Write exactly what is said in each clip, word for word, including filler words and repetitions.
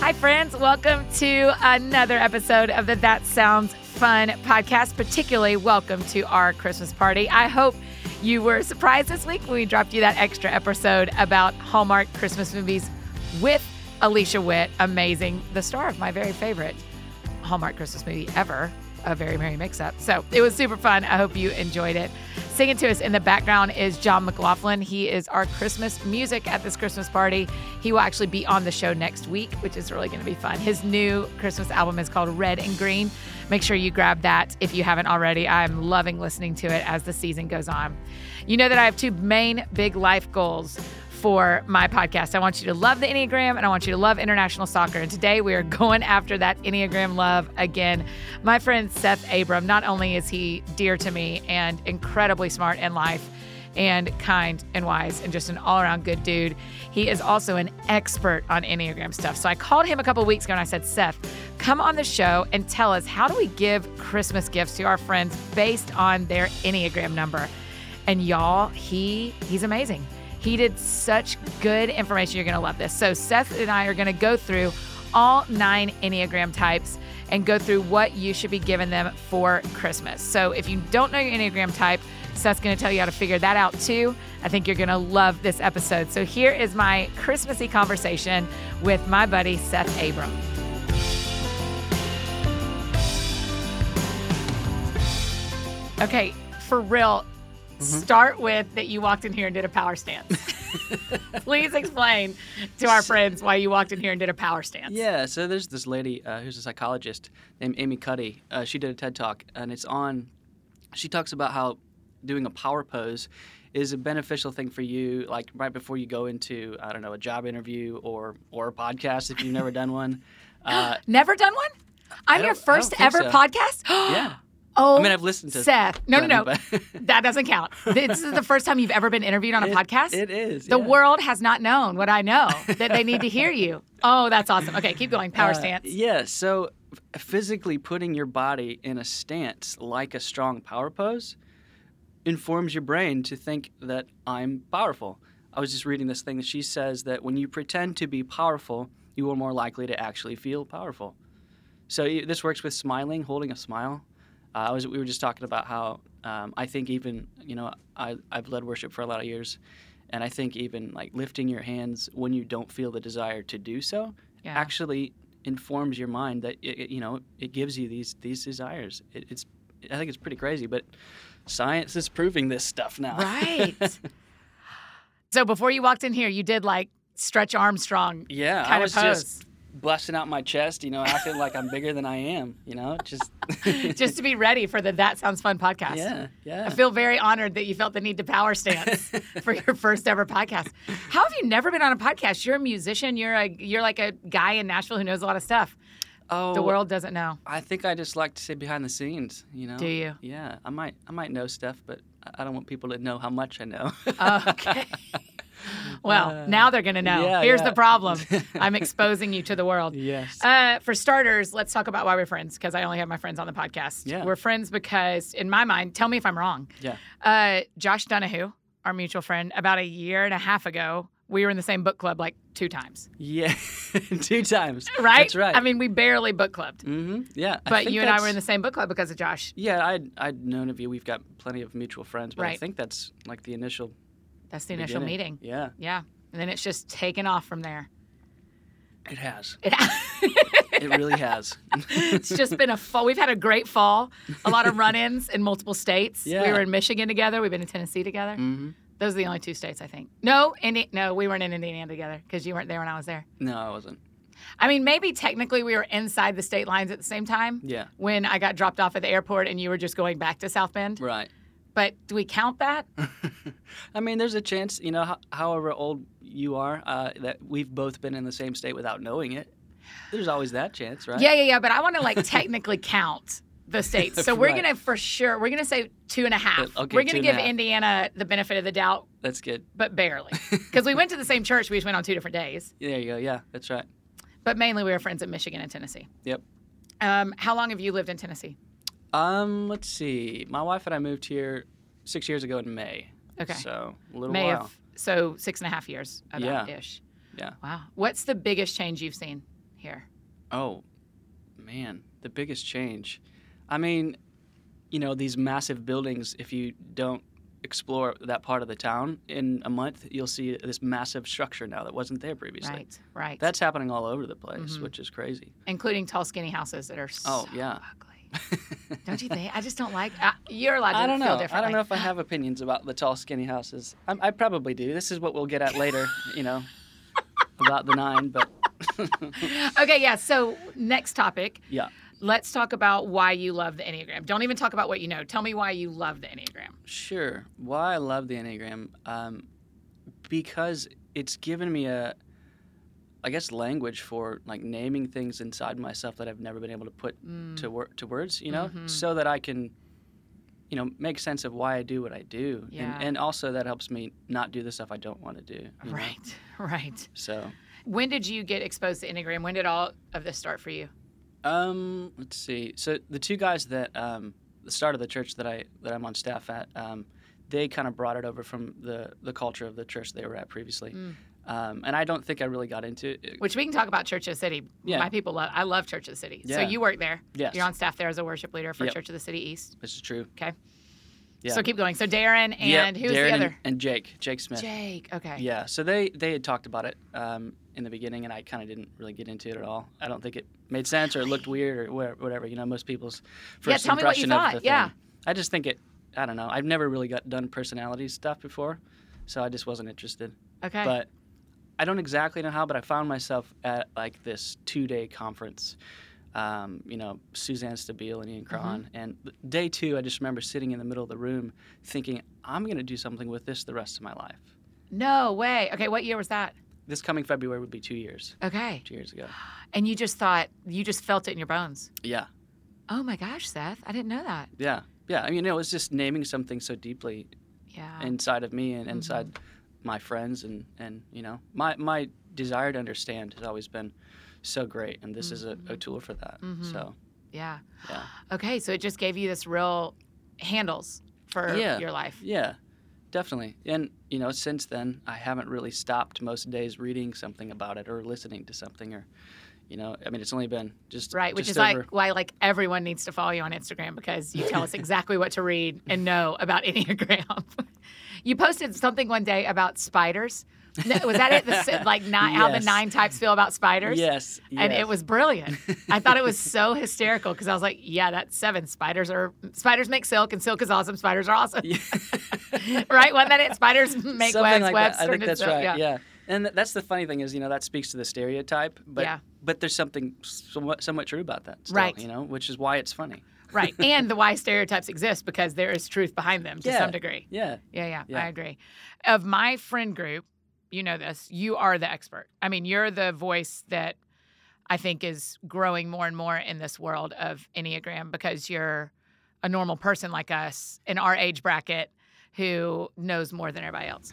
Hi, friends. Welcome to another episode of the That Sounds Fun podcast. Particularly welcome to our Christmas party. I hope you were surprised this week when we dropped you that extra episode about Hallmark Christmas movies with Alicia Witt. Amazing. The star of my very favorite Hallmark Christmas movie ever, A Very Merry Mix-Up. So it was super fun. I hope you enjoyed it. Singing to us in the background is John McLaughlin. He is our Christmas music at this Christmas party. He will actually be on the show next week, which is really going to be fun. His new Christmas album is called Red and Green. Make sure you grab that if you haven't already. I'm loving listening to it as the season goes on. You know that I have two main big life goals for my podcast. I want you to love the Enneagram, and I want you to love international soccer. And today we are going after that Enneagram love again. My friend Seth Abram, not only is he dear to me and incredibly smart in life and kind and wise and just an all-around good dude, he is also an expert on Enneagram stuff. So I called him a couple of weeks ago and I said, Seth, come on the show and tell us, how do we give Christmas gifts to our friends based on their Enneagram number? And y'all, he he's amazing. He did such good information. You're going to love this. So Seth and I are going to go through all nine Enneagram types and go through what you should be giving them for Christmas. So if you don't know your Enneagram type, Seth's going to tell you how to figure that out too. I think you're going to love this episode. So here is my Christmassy conversation with my buddy Seth Abram. Okay, for real. Mm-hmm. Start with that you walked in here and did a power stance. Please explain to our friends why you walked in here and did a power stance. Yeah, so there's this lady uh, who's a psychologist named Amy Cuddy. Uh, she did a TED Talk, and it's on, she talks about how doing a power pose is a beneficial thing for you, like right before you go into, I don't know, a job interview or, or a podcast if you've never done one. Uh, never done one? I'm your first ever so. podcast? Yeah. Oh, I mean, I've listened to Seth. No, plenty, no, no. But that doesn't count. This is the first time you've ever been interviewed on a it, podcast? It is. The yeah. world has not known what I know, that they need to hear you. Oh, that's awesome. Okay, keep going. Power uh, stance. Yeah, so physically putting your body in a stance like a strong power pose informs your brain to think that I'm powerful. I was just reading this thing that she says that when you pretend to be powerful, you are more likely to actually feel powerful. So this works with smiling, holding a smile. Uh, I was, we were just talking about how um, I think even, you know, I, I've led worship for a lot of years, and I think even like lifting your hands when you don't feel the desire to do so yeah. actually informs your mind that, it, it, you know, it gives you these these desires. It, it's, I think it's pretty crazy, but science is proving this stuff now. Right. So before you walked in here, you did like Stretch Armstrong yeah, kind I was of pose. Just busting out my chest, you know, acting like I'm bigger than I am, you know, just just to be ready for the That Sounds Fun podcast. Yeah, yeah. I feel very honored that you felt the need to power stance for your first ever podcast. How have you never been on a podcast? You're a musician. You're a you're like a guy in Nashville who knows a lot of stuff. Oh, the world doesn't know. I think I just like to sit behind the scenes, you know. Do you? Yeah, I might I might know stuff, but I don't want people to know how much I know. Okay. Well, uh, now they're going to know. Yeah, Here's yeah. the problem. I'm exposing you to the world. Yes. Uh, for starters, let's talk about why we're friends, because I only have my friends on the podcast. Yeah. We're friends because, in my mind, tell me if I'm wrong. Yeah. Uh, Josh Donahue, our mutual friend, about a year and a half ago, we were in the same book club like two times. Yeah, two times. Right? That's right. I mean, we barely book clubbed. Mm-hmm. Yeah. But you and that's... I were in the same book club because of Josh. Yeah, I'd, I'd known of you. We've got plenty of mutual friends, but right. I think that's like the initial That's the initial beginning. meeting. Yeah. Yeah. And then it's just taken off from there. It has. It, it really has. It's just been a fall. We've had a great fall. A lot of run-ins in multiple states. Yeah. We were in Michigan together. We've been in Tennessee together. Mm-hmm. Those are the only two states, I think. No, Indi- no, we weren't in Indiana together because you weren't there when I was there. No, I wasn't. I mean, maybe technically we were inside the state lines at the same time. Yeah. When I got dropped off at the airport and you were just going back to South Bend. Right. But do we count that? I mean, there's a chance, you know, ho- however old you are, uh, that we've both been in the same state without knowing it. There's always that chance, right? Yeah, yeah, yeah. But I want to like technically count the states. So we're Right. going to, for sure, we're going to say two and a half. Uh, okay, we're going two to and give a half. Indiana the benefit of the doubt, That's good. but barely. Because we went to the same church. We just went on two different days. There you go. Yeah, that's right. But mainly we were friends in Michigan and Tennessee. Yep. Um, how long have you lived in Tennessee? Um, let's see. My wife and I moved here six years ago in May. Okay. So a little May while. of, so six and a half years about Yeah. ish. Yeah. Wow. What's the biggest change you've seen here? Oh, man, the biggest change. I mean, you know, these massive buildings, if you don't explore that part of the town in a month, you'll see this massive structure now that wasn't there previously. Right, right. That's happening all over the place, mm-hmm. which is crazy. Including tall, skinny houses that are so oh, yeah. ugly. Don't you think? I just don't like uh, You're allowed to I don't feel know. differently. I don't know if I have opinions about the tall, skinny houses. I, I probably do. This is what we'll get at later, you know, about the nine, but... Okay, yeah, so next topic. Yeah. Let's talk about why you love the Enneagram. Don't even talk about what you know. Tell me why you love the Enneagram. Sure. Why I love the Enneagram? Um, because it's given me a, I guess, language for like naming things inside myself that I've never been able to put Mm. to wor- to words. You know, Mhm. so that I can, you know, make sense of why I do what I do, Yeah. and, and also that helps me not do the stuff I don't want to do. you know? Right, right. So, When did you get exposed to Enneagram? When did all of this start for you? um, let's see. So the two guys that um, the start of the church that I that I'm on staff at, um, they kind of brought it over from the the culture of the church they were at previously. Mm. Um, and I don't think I really got into it. Which we can talk about Church of the City. Yeah. My people love. I love Church of the City. So Yeah. you work there. Yes. You're on staff there as a worship leader for Yep. Church of the City East. This is true. Okay. Yeah. So keep going. So Darren and Yep, who's Darren the other? And, and Jake, Jake Smith. Jake. Okay. Yeah. So they they had talked about it um, in the beginning, and I kind of didn't really get into it at all. I don't think it made sense or it looked weird or wha- whatever. You know, most people's first Yeah, tell me what you impression thought, of the yeah. thing. I just think it. I don't know. I've never really got done personality stuff before, so I just wasn't interested. Okay. But I don't exactly know how, but I found myself at like this two-day conference. Um, you know, Suzanne Stabile and Ian Cron. Mm-hmm. And day two, I just remember sitting in the middle of the room thinking, I'm going to do something with this the rest of my life. No way. Okay. What year was that? This coming February would be two years, Okay. two years ago. And you just thought, you just felt it in your bones. Yeah, Oh my gosh, Seth. I didn't know that. yeah, yeah. I mean, it was just naming something so deeply Yeah. inside of me and inside my friends. And, and you know, my, my desire to understand has always been so great. And this is a, a tool for that. Mhm. So, yeah. yeah. Okay. So it just gave you this real handles for Yeah. your life. Yeah, definitely. And, you know, since then, I haven't really stopped most days reading something about it or listening to something or, you know, I mean, it's only been just Right, which just is over, like why like everyone needs to follow you on Instagram because you tell us exactly what to read and know about Enneagram. You posted something one day about spiders. No, was that it? The, s- like nine, how the Yes. nine types feel about spiders? Yes, And yes. it was brilliant. I thought it was so hysterical because I was like, yeah, that's seven. Spiders are spiders make silk and silk is awesome. Spiders are awesome. Right? Wasn't that it? Spiders make Something webs, like webs that. I turn think into that's silk. right. Yeah. Yeah. And th- that's the funny thing is, you know, that speaks to the stereotype, but Yeah. but there's something somewhat, somewhat true about that, still, Right. You know, which is why it's funny. Right. And the why stereotypes exist because there is truth behind them to Yeah. some degree. Yeah. Yeah, yeah, Yeah. I agree. Of my friend group, you know this, you are the expert. I mean, you're the voice that I think is growing more and more in this world of Enneagram because you're a normal person like us in our age bracket who knows more than everybody else.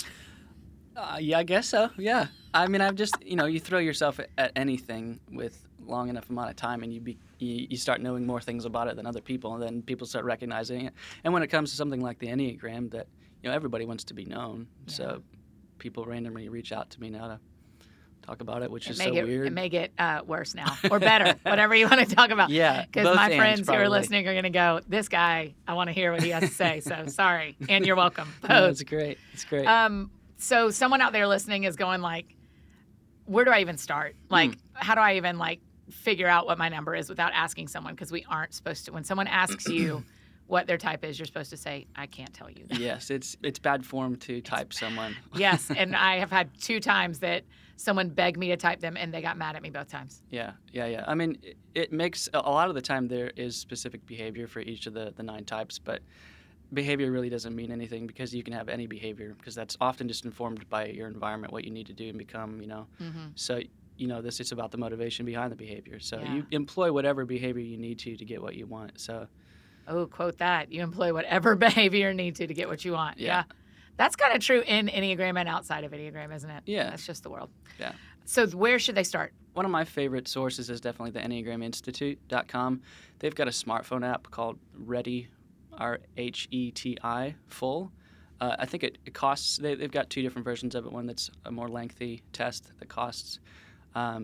Uh, yeah, I guess so. Yeah. I mean, I've just, you know, you throw yourself at, at anything with long enough amount of time and you, be, you you start knowing more things about it than other people, and then people start recognizing it. And when it comes to something like the Enneagram, that, you know, everybody wants to be known. Yeah. So people randomly reach out to me now to talk about it, which It is may so get, weird. It may get uh, worse now or better, whatever you want to talk about. Yeah, Because both my ands, friends who are probably. listening are going to go, this guy, I want to hear what he has to say. So sorry. And you're welcome. No, Both. it's great. It's great. Um, so someone out there listening is going like, where do I even start? Like, how do I even like figure out what my number is without asking someone? Because we aren't supposed to. When someone asks you what their type is, you're supposed to say, I can't tell you that. Yes, it's it's bad form to type someone. Yes, and I have had two times that someone begged me to type them, and they got mad at me both times. Yeah, yeah, yeah. I mean, it, it makes a lot of the time there is specific behavior for each of the, the nine types, but behavior really doesn't mean anything because you can have any behavior because that's often just informed by your environment, what you need to do and become, you know. Mm-hmm. So, you know, this is about the motivation behind the behavior. So Yeah. you employ whatever behavior you need to to get what you want. So, Oh, quote that. You employ whatever behavior you need to to get what you want. Yeah. Yeah. That's kind of true in Enneagram and outside of Enneagram, isn't it? Yeah. That's just the world. yeah. So where should they start? One of my favorite sources is definitely the Enneagram Institute dot com. They've got a smartphone app called Ready, R H E T I, Full. Uh, I think it, it costs, they, they've got two different versions of it, one that's a more lengthy test that costs um,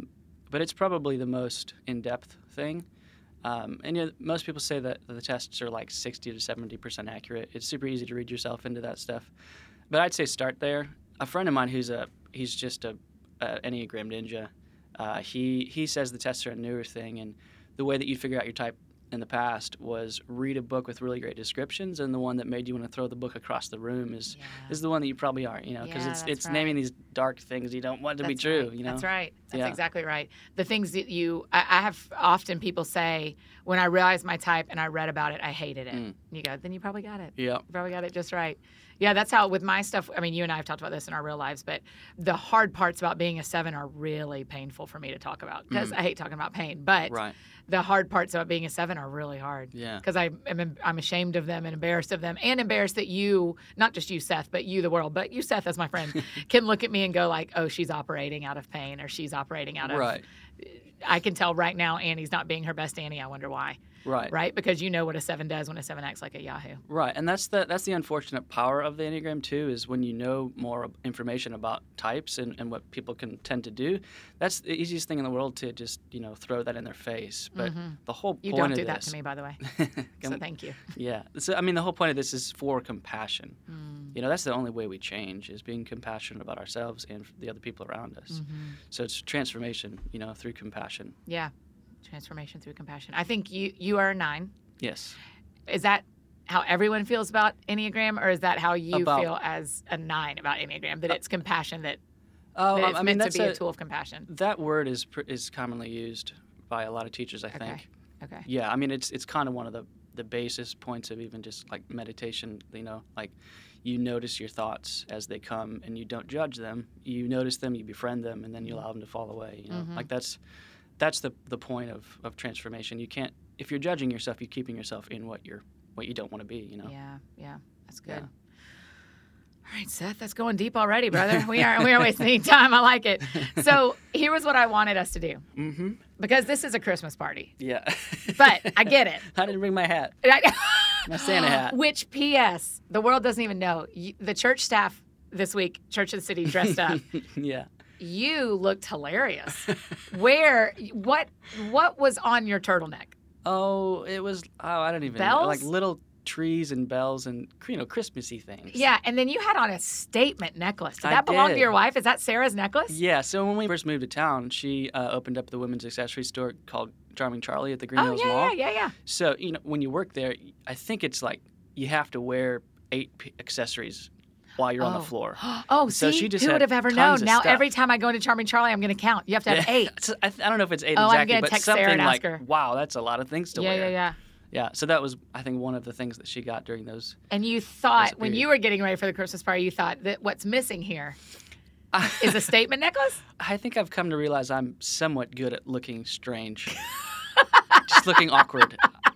but it's probably the most in-depth thing. Um, and you know, most people say that the tests are like sixty to seventy percent accurate. It's super easy to read yourself into that stuff. But I'd say start there. A friend of mine who's a he's just a, a Enneagram ninja. Uh, he he says the tests are a newer thing, and the way that you figure out your type in the past was read a book with really great descriptions, and the one that made you want to throw the book across the room is Yeah. is the one that you probably are, you know, because Yeah, it's that's it's right. naming these dark things you don't want to be That's true, right. you know. That's right. That's Yeah. exactly right. The things that you, I, I have often people say, when I realized my type and I read about it, I hated it. Mm. You go, then you probably got it. Yeah. You probably got it just right. Yeah, that's how with my stuff. I mean, you and I have talked about this in our real lives, but the hard parts about being a seven are really painful for me to talk about because Mm. I hate talking about pain. But Right. the hard parts about being a seven are really hard. Yeah. Because I am I'm ashamed of them and embarrassed of them and embarrassed that you, not just you, Seth, but you, the world, but you, Seth, as my friend, can look at me and go like, oh, she's operating out of pain or she's operating out of. Right. I can tell right now Annie's not being her best Annie. I wonder why. Right. Right? Because you know what a seven does when a seven acts like a Yahoo. Right, and that's the that's the unfortunate power of the Enneagram too, is when you know more information about types and, and what people can tend to do. That's the easiest thing in the world to just you know throw that in their face. But Mhm. the whole You point don't of do that this, to me, by the way. So Come- thank you. yeah. So I mean, the whole point of this is for compassion. Mm. You know, that's the only way we change is being compassionate about ourselves and the other people around us. Mhm. So it's transformation, you know, through compassion. Yeah. Transformation through compassion. I think you you are a nine. Yes. Is that how everyone feels about Enneagram, or is that how you About- feel as a nine about Enneagram? That it's compassion, that, Oh, that it's I mean, meant to that's be a, a, tool of compassion. that word is pr- is commonly used by a lot of teachers, I Okay. think. Okay. Yeah, I mean, it's it's kind of one of the, the basis points of even just like meditation, you know, like you notice your thoughts as they come and you don't judge them. You notice them, you befriend them, and then you allow them to fall away, you know. Mhm. Like that's that's the the point of, of transformation. You can't, if you're judging yourself, you're keeping yourself in what you're what you don't want to be, you know. Yeah. Yeah. That's good. Yeah. All right, Seth, that's going deep already, brother. We are we are wasting any time. I like it. So here was what I wanted us to do, Mm-hmm. because this is a Christmas party. Yeah. But I get it. I didn't bring my hat. My Santa hat. Which, P S, the world doesn't even know. You, the church staff this week, Church of the City, dressed up. Yeah. You looked hilarious. Where, what, what was on your turtleneck? Oh, it was. Oh, I don't even Bells? know. Like little trees and bells and you know Christmassy things. Yeah, and then you had on a statement necklace. Did I that belong to did. your wife? Is that Sarah's necklace? Yeah. So when we first moved to town, she uh, opened up the women's accessory store called Charming Charlie at the Green Oh, Hills yeah, Mall. yeah, yeah, yeah. So you know when you work there, I think it's like you have to wear eight p- accessories while you're on Oh. the floor. Oh, So see, she just who had would have ever tons known? of Now stuff. every time I go into Charming Charlie, I'm going to count. You have to have eight. So I, I don't know if it's eight Oh, I'm exactly, gonna but text Sarah something and ask like, her. wow, that's a lot of things to Yeah, wear. yeah, yeah. Yeah, so that was, I think, one of the things that she got during those. And you thought, when period. you were getting ready for the Christmas party, you thought that what's missing here is a statement necklace? I think I've come to realize I'm somewhat good at looking strange, just looking awkward.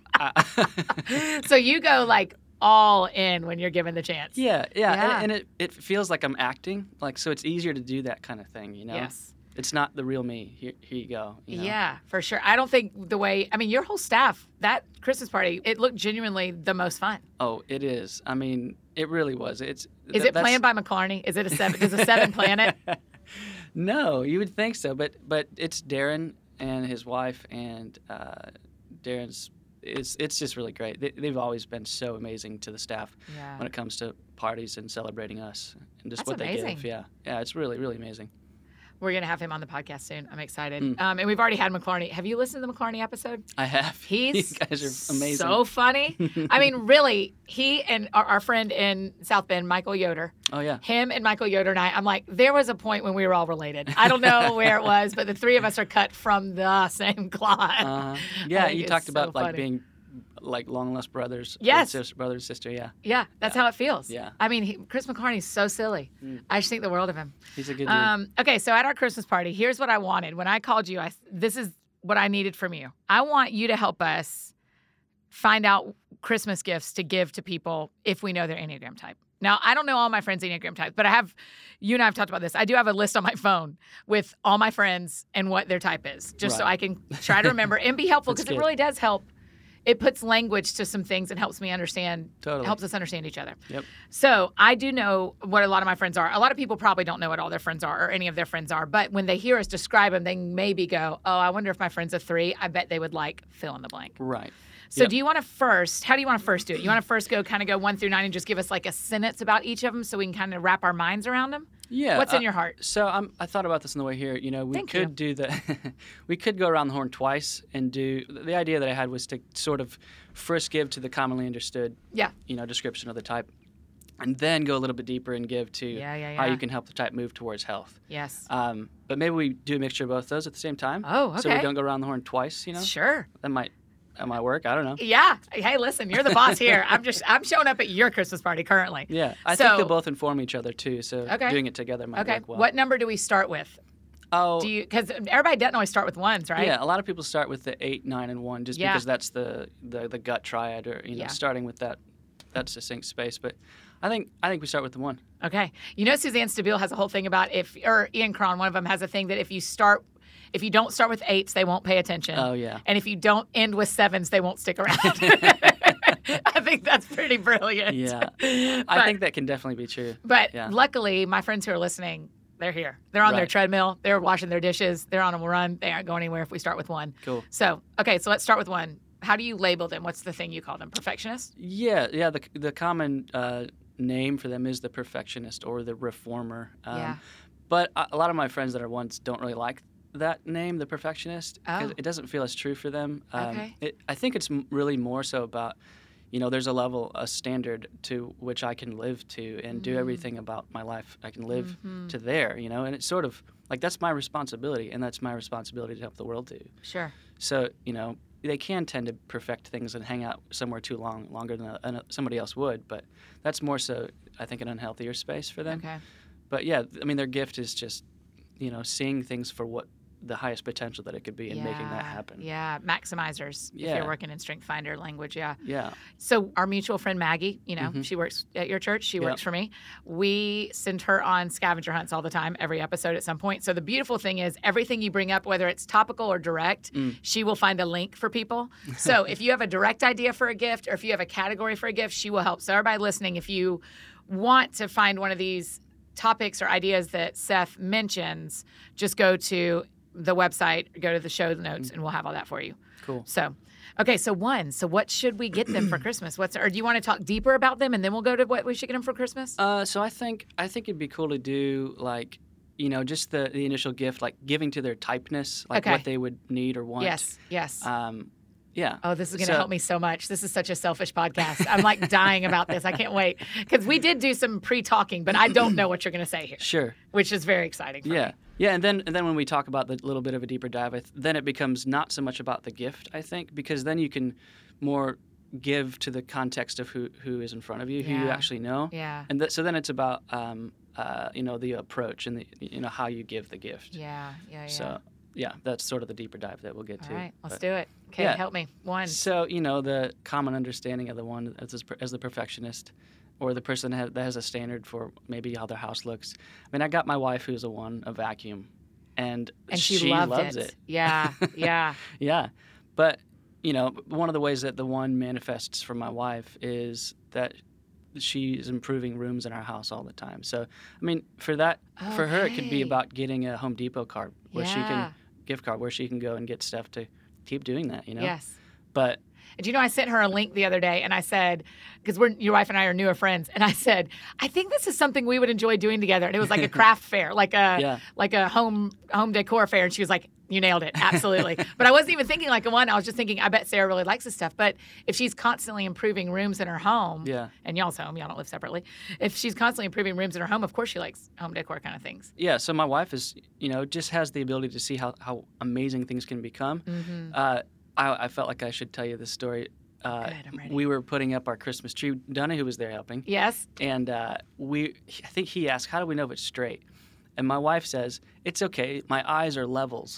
I- So you go like all in when you're given the chance. yeah, yeah, Yeah. And, and it, it feels like I'm acting, like so it's easier to do that kind of thing, you know. Yes. It's not the real me. Here, here you go. You know? Yeah, for sure. I don't think the way, I mean, your whole staff, that Christmas party, it looked genuinely the most fun. Oh, it is. I mean, it really was. It's. Is th- it that's- planned by McClarney? Is it a seven? Does a seven plan it? No, you would think so, but but it's Darren and his wife, and uh, Darren's. It's it's just really great. They, they've always been so amazing to the staff Yeah. when it comes to parties and celebrating us and just That's what amazing. they give. Yeah, yeah, it's really really amazing. We're going to have him on the podcast soon. I'm excited. Mm. Um, and we've already had McClarney. Have you listened to the McClarney episode? I have. He's you guys are amazing. so funny. I mean, really, he and our, our friend in South Bend, Michael Yoder, Oh yeah. him and Michael Yoder and I, I'm like, there was a point when we were all related. I don't know where it was, but the three of us are cut from the same cloth. Uh, yeah, I think you it's talked so about like funny. being like long lost brothers. or Yes. sis- brother and sister. Yeah, Yeah, that's Yeah. how it feels. Yeah. I mean, he, Chris McCartney's so silly. Mm. I just think the world of him. he's a good dude. Um, okay, so at our Christmas party, here's what I wanted. When I called you, I this is what I needed from you. I want you to help us find out Christmas gifts to give to people if we know their Enneagram type. Now, I don't know all my friends' Enneagram types, but I have, you and I have talked about this. I do have a list on my phone with all my friends and what their type is, just so Right. I can try to remember and be helpful, That's because it good. really does help it puts language to some things and helps me understand, Totally. helps us understand each other. Yep. So I do know what a lot of my friends are. A lot of people probably don't know what all their friends are or any of their friends are, but when they hear us describe them, they maybe go, oh, I wonder if my friend's a three. I bet they would like fill in the blank. Right. So Yep. do you want to first, how do you want to first do it? You want to first go kind of go one through nine and just give us like a sentence about each of them so we can kind of wrap our minds around them? Yeah. What's in uh, your heart? So I'm, I thought about this on the way here. You know, we Thank could do the, we could go around the horn twice and do. The idea that I had was to sort of first give to the commonly understood, Yeah. you know, description of the type, and then go a little bit deeper and give to Yeah, yeah, how yeah. you can help the type move towards health. Yes. Um, but maybe we do a mixture of both those at the same time. Oh, So we okay. don't go around the horn twice. You know, Sure. that might that might work. I don't know. Yeah. Hey, listen, you're the boss here. I'm just, I'm showing up at your Christmas party currently. Yeah, I So- think they'll both inform each other too. So Okay. doing it together might Okay. work well. What number do we start with? Oh, Do you, because everybody doesn't always start with ones, right? yeah. A lot of people start with the eight, nine, and one, just Yeah. because that's the, the the gut triad, or you know, Yeah. starting with that that succinct space. But I think I think we start with the one. Okay. You know, Suzanne Stabile has a whole thing about if, or Ian Cron, one of them has a thing that if you start, if you don't start with eights, they won't pay attention. Oh yeah. And if you don't end with sevens, they won't stick around. I think that's pretty brilliant. Yeah. But, I think that can definitely be true. but yeah. luckily, my friends who are listening, they're here. They're on their Right. treadmill. They're washing their dishes. They're on a run. They aren't going anywhere if we start with one. Cool. So, okay, so let's start with one. How do you label them? What's the thing you call them? Perfectionists? Yeah, yeah. The the common uh, name for them is the perfectionist or the reformer. Um, Yeah. But a a lot of my friends that are ones don't really like that name, the perfectionist, because Oh. it doesn't feel as true for them. Um, Okay. It, I think it's m- really more so about, you know, there's a level, a standard to which I can live to and do everything about my life. I can live Mhm. to there, you know, and it's sort of like that's my responsibility, and that's my responsibility to help the world too. Sure. So, you know, they can tend to perfect things and hang out somewhere too long, longer than a, an- somebody else would. But that's more so, I think, an unhealthier space for them. Okay. But yeah, I mean, their gift is just, you know, seeing things for what the highest potential that it could be and making that happen. Yeah, maximizers. If Yeah. you're working in Strength Finder language, yeah. Yeah. So our mutual friend Maggie, you know, Mhm. she works at your church. She Yep. works for me. We send her on scavenger hunts all the time, every episode at some point. So the beautiful thing is everything you bring up, whether it's topical or direct, Mm. she will find a link for people. So if you have a direct idea for a gift or if you have a category for a gift, she will help. So everybody listening, if you want to find one of these topics or ideas that Seth mentions, just go to the website, go to the show notes, and we'll have all that for you. Cool. So, okay, so one. So what should we get them for Christmas? What's or do you want to talk deeper about them and then we'll go to what we should get them for Christmas? Uh, so I think I think it'd be cool to do like, you know, just the, the initial gift, like giving to their typeness, like Okay. what they would need or want. yes, yes. Um, yeah. Oh, this is going to So- help me so much. This is such a selfish podcast. I'm like dying about this. I can't wait because we did do some pre-talking, but I don't know what you're going to say here, Sure. which is very exciting for Yeah. me. Yeah, and then and then when we talk about the little bit of a deeper dive, I th- then it becomes not so much about the gift, I think, because then you can more give to the context of who, who is in front of you, who you Yeah. actually know. Yeah. And th- so then it's about um, uh, you know, the approach and the you know how you give the gift. Yeah, yeah, yeah. So yeah, that's sort of the deeper dive that we'll get all to. right, let's But- do it. Okay, yeah. help me. One. So you know the common understanding of the one as, as the perfectionist, or the person that has, that has a standard for maybe how their house looks. I mean, I got my wife who's a one, a vacuum, and And she, loved loves it. it. Yeah, yeah. Yeah, but you know, one of the ways that the one manifests for my wife is that she's improving rooms in our house all the time. So, I mean, for that, for her, it could be Okay. about getting a Home Depot card where she Yeah. can gift card where she can go and get stuff to keep doing that. You know. Yes. But And you know, I sent her a link the other day, and I said, because we're your wife and I are newer friends, and I said, I think this is something we would enjoy doing together. And it was like a craft fair, like a Yeah. like a home home decor fair. And she was like, you nailed it, absolutely. But I wasn't even thinking like a one. I was just thinking, I bet Sarah really likes this stuff. But if she's constantly improving rooms in her home, Yeah. and y'all's home, y'all don't live separately. If she's constantly improving rooms in her home, of course she likes home decor kind of things. yeah, so my wife is, you know, just has the ability to see how, how amazing things can become. Uh, I, I felt like I should tell you this story. Uh, Good, I'm ready. we were putting up our Christmas tree. Donahue was there helping. Yes. And uh, we, I think he asked, how do we know if it's straight? And my wife says, it's okay. My eyes are levels.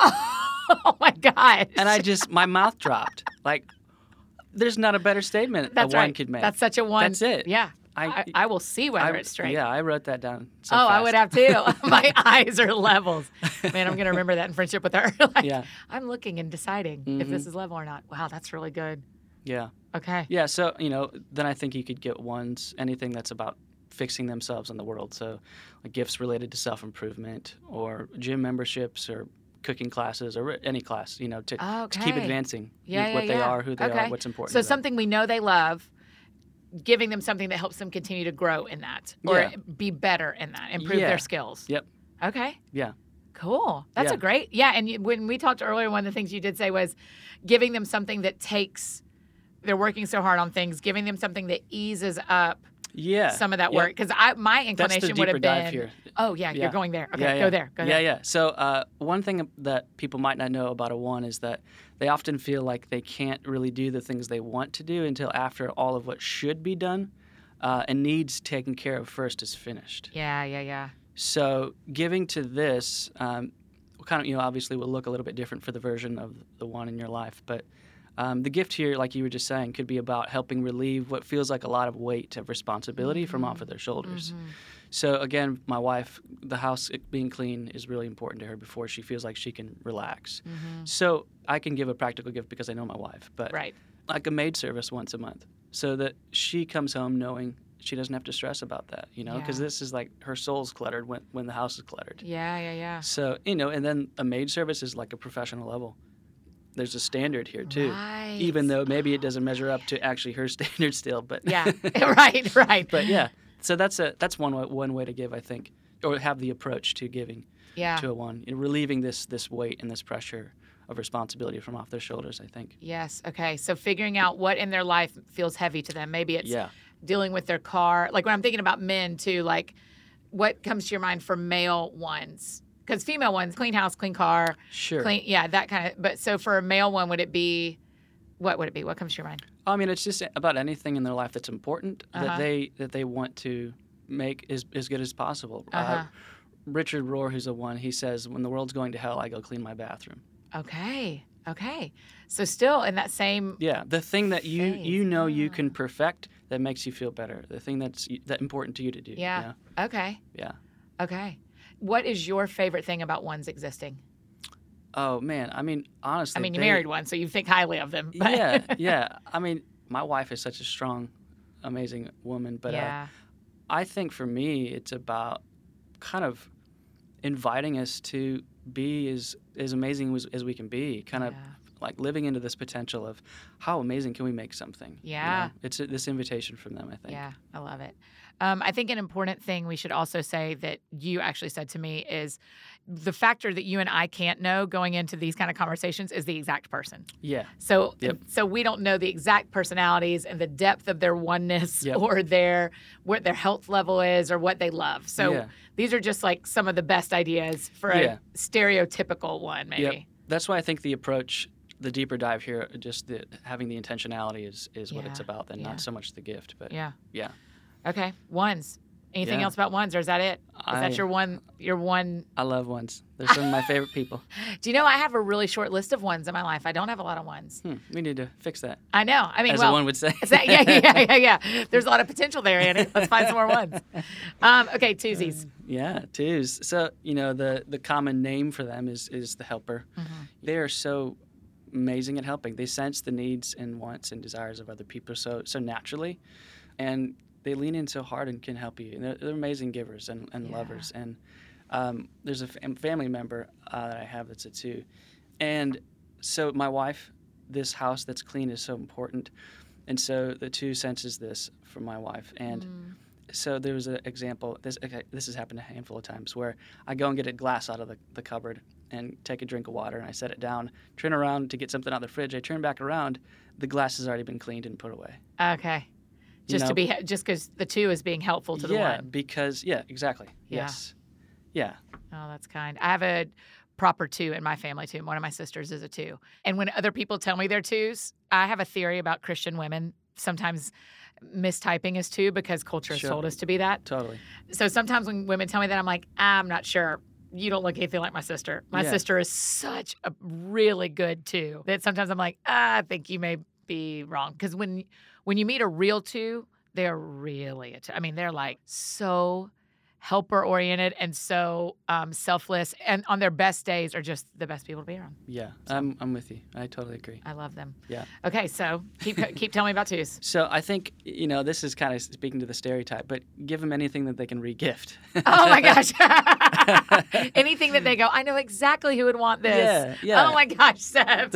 Oh my gosh. And I just, my mouth dropped. Like, there's not a better statement That's a one right. could make. That's such a one. That's it. Yeah. I, I, I will see whether I, it's straight. Yeah, I wrote that down. So oh, fast. I would have too. My eyes are levels. Man, I'm going to remember that in friendship with her. like, Yeah. I'm looking and deciding Mm-hmm. if this is level or not. Wow, that's really good. Yeah. Okay. Yeah, so, you know, then I think you could get ones, anything that's about fixing themselves in the world. So like gifts related to self-improvement or gym memberships or cooking classes or any class, you know, to, to keep Okay. advancing Yeah, what yeah, they yeah. are, who they Okay. are, what's important So to them. something we know they love, giving them something that helps them continue to grow in that or Yeah. be better in that, improve Yeah. their skills. Yep. Okay. Yeah. Cool. That's Yeah. a great, yeah. And you, when we talked earlier, one of the things you did say was giving them something that takes, they're working so hard on things, giving them something that eases up Yeah. some of that Yep. work. Because I my That's the inclination would deeper have dive been, here. oh, yeah, Yeah. you're going there. Okay, Yeah, go yeah. there. Go yeah, there. yeah. So uh, one thing that people might not know about a one is that they often feel like they can't really do the things they want to do until after all of what should be done uh, and needs taken care of first is finished. Yeah, yeah, yeah. So giving to this, um, kind of, you know, obviously will look a little bit different for the version of the one in your life, but um, the gift here, like you were just saying, could be about helping relieve what feels like a lot of weight of responsibility Mm-hmm. from off of their shoulders. So again, my wife, the house being clean is really important to her before she feels like she can relax. Mm-hmm. So I can give a practical gift because I know my wife, but Right. like a maid service once a month so that she comes home knowing she doesn't have to stress about that, you know, because Yeah. this is like her soul's cluttered when, when the house is cluttered. Yeah, yeah, yeah. So, you know, and then a maid service is like a professional level. There's a standard here too, Right. even though maybe it doesn't measure up to actually her standard still, but Yeah, right, right. but yeah. So that's a that's one way, one way to give, I think, or have the approach to giving Yeah. to a one, you know, relieving this this weight and this pressure of responsibility from off their shoulders, I think. Yes. Okay. So figuring out what in their life feels heavy to them. Maybe it's Yeah. dealing with their car. Like when I'm thinking about men too, like what comes to your mind for male ones? Because female ones, clean house, clean car, Sure. clean, yeah, that kind of. But so for a male one, would it be, what would it be? What comes to your mind? I mean, it's just about anything in their life that's important Uh-huh. that they that they want to make as as good as possible. Uh-huh. Uh, Richard Rohr, who's a one, he says, "When the world's going to hell, I go clean my bathroom." Okay. Okay. So still in that same, Yeah, the thing that you Phase, you know you ah. can perfect that makes you feel better. The thing that's that important to you to do. yeah. you know? Okay. Yeah. Okay. What is your favorite thing about ones existing? Oh man, I mean, honestly. I mean, you they- married one, so you think highly of them. But Yeah, yeah. I mean, my wife is such a strong, amazing woman, but uh, yeah. I think for me, it's about kind of inviting us to be as, as amazing as, as we can be, kind of Yeah. like living into this potential of how amazing can we make something. you Yeah. know? It's a, this invitation from them, I think. Yeah, I love it. Um, I think an important thing we should also say that you actually said to me is the factor that you and I can't know going into these kind of conversations is the exact person. Yeah. So, Yep. so we don't know the exact personalities and the depth of their oneness Yep. or their what their health level is or what they love. So Yeah. these are just like some of the best ideas for a Yeah. stereotypical one, maybe. Yep. That's why I think the approach, the deeper dive here, just the, having the intentionality is, is what it's Yeah, about, and yeah. not so much the gift. But Yeah. yeah. Okay. Ones. Anything Yeah. else about ones, or is that it? Is I- that your one? Your one? I love ones. They're some of my favorite people. Do you know I have a really short list of ones in my life? I don't have a lot of ones. Hmm, we need to fix that, I know. I mean, as well, a one would say. is that- yeah, yeah, yeah, yeah. There's a lot of potential there, Annie. Let's find some more ones. Um, okay, twosies. Yeah, twos. So, you know, the, the common name for them is, is the helper. Mm-hmm. They are so amazing at helping. They sense the needs and wants and desires of other people so so naturally. And they lean in so hard and can help you. And they're, they're amazing givers and, and Yeah. lovers. And um, there's a fam- family member uh, that I have that's a two. And so my wife, this house that's clean is so important. And so the two senses this from my wife. And Mm. so there was an example. This okay, this has happened a handful of times where I go and get a glass out of the, the cupboard and take a drink of water, and I set it down, turn around to get something out of the fridge. I turn back around, the glass has already been cleaned and put away. Okay. Just know? to be, just because the two is being helpful to the yeah, one. because yeah, exactly. Yeah. Yes. Yeah. Oh, that's kind. I have a proper two in my family too. One of my sisters is a two. And when other people tell me they're twos, I have a theory about Christian women sometimes mistyping as two because culture has Sure. told us to be that. Totally. So sometimes when women tell me that, I'm like, I'm not sure. You don't look anything like my sister. My Yeah. sister is such a really good two that sometimes I'm like, ah, I think you may be wrong. Because when when you meet a real two, they're really, att- I mean, they're like so helper oriented and so um, selfless, and on their best days are just the best people to be around. Yeah, I'm I'm with you. I totally agree. I love them. Yeah. Okay, so keep keep telling me about twos. So I think, you know, this is kind of speaking to the stereotype, but give them anything that they can re-gift. Oh my gosh. Anything that they go, I know exactly who would want this. Yeah, yeah. Oh my gosh, Seth.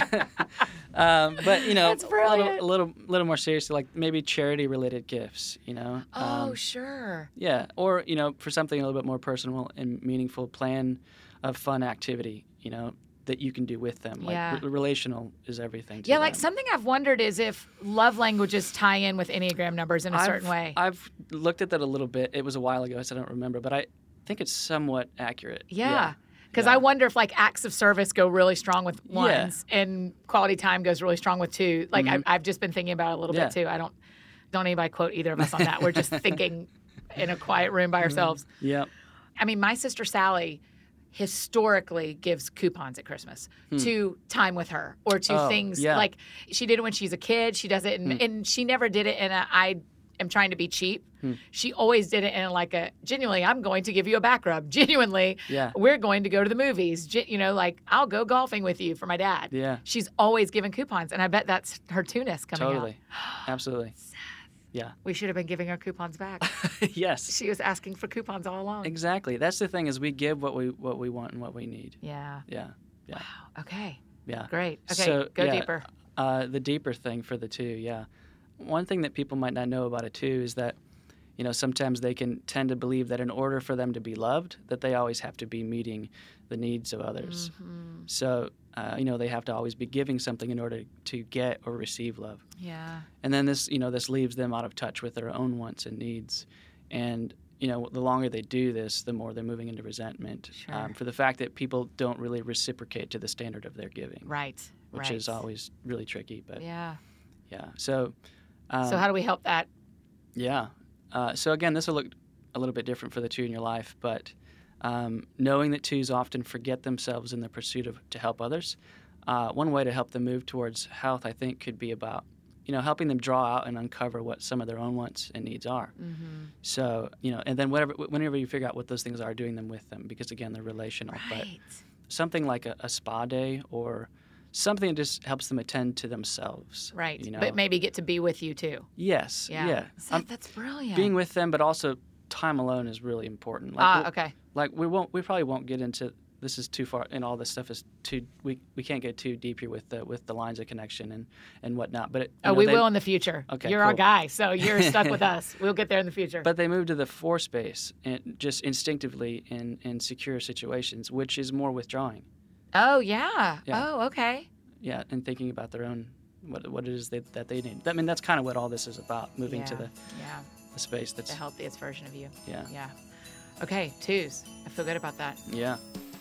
um, but, you know, That's a brilliant. little, a little, little more seriously, like maybe charity-related gifts, you know? Oh, Um, sure. Yeah, or, you know, for something a little bit more personal and meaningful, plan a fun activity, you know, that you can do with them. Like Yeah. re- relational is everything to Yeah, like them. something I've wondered is if love languages tie in with Enneagram numbers in a certain I've, way. I've looked at that a little bit. It was a while ago, so I don't remember, but I think it's somewhat accurate. Yeah. Because Yeah. I wonder if like acts of service go really strong with Yeah. ones and quality time goes really strong with two. Like Mhm. I, I've just been thinking about it a little Yeah. bit too. I don't don't anybody quote either of us on that. We're just thinking in a quiet room by ourselves. Yep. I mean, my sister Sally historically gives coupons at Christmas to time with her or to Hmm. Oh, things yeah. like she did it when she's a kid. She does it, in, and she never did it in a I am trying to be cheap. Hmm. She always did it in like a genuinely, I'm going to give you a back rub. Genuinely, Yeah. we're going to go to the movies. Ge- you know, like I'll go golfing with you for my dad. Yeah. She's always given coupons, and I bet that's her two-ness coming out. Totally. Absolutely. Yeah. We should have been giving her coupons back. Yes. She was asking for coupons all along. Exactly. That's the thing is we give what we what we want and what we need. Yeah. Yeah. Yeah. Okay. Yeah. Great. Okay. So, go yeah, deeper. Uh, the deeper thing for the two, yeah. One thing that people might not know about a two is that, you know, sometimes they can tend to believe that in order for them to be loved, that they always have to be meeting the needs of others. Mm-hmm. So, uh, you know, they have to always be giving something in order to get or receive love. Yeah. And then this, you know, this leaves them out of touch with their own wants and needs. And, you know, the longer they do this, the more they're moving into resentment Sure. um, for the fact that people don't really reciprocate to the standard of their giving, Right. which right. is always really tricky. But Yeah. yeah, so um, So how do we help that? yeah, uh, so again, this will look a little bit different for the two in your life, but um, knowing that twos often forget themselves in the pursuit of to help others. Uh, one way to help them move towards health, I think, could be about you know helping them draw out and uncover what some of their own wants and needs are. Mm-hmm. So you know, and then whatever, whenever you figure out what those things are, doing them with them, because again, they're relational. But Right. something like a, a spa day or something that just helps them attend to themselves. Right. You know? But maybe get to be with you too. Yes. Yeah. Yeah. Seth, Um, that's brilliant. being with them, but also time alone is really important. Like, ah, we'll- okay. Like we won't, we probably won't get into this is too far, and all this stuff is too. We, we can't get too deep here with the with the lines of connection and, and whatnot. But it, you Oh, know, we they- will in the future. Okay, You're our cool. guy, so you're stuck with us. We'll get there in the future. But they move to the four space and just instinctively in in secure situations, which is more withdrawing. oh, yeah. Yeah. Oh, okay. Yeah, and thinking about their own what what it is they, that they need. I mean, that's kind of what all this is about. Moving yeah. to the, yeah. the space that's The healthiest version of you. yeah Yeah. Okay, twos. I feel good about that. yeah.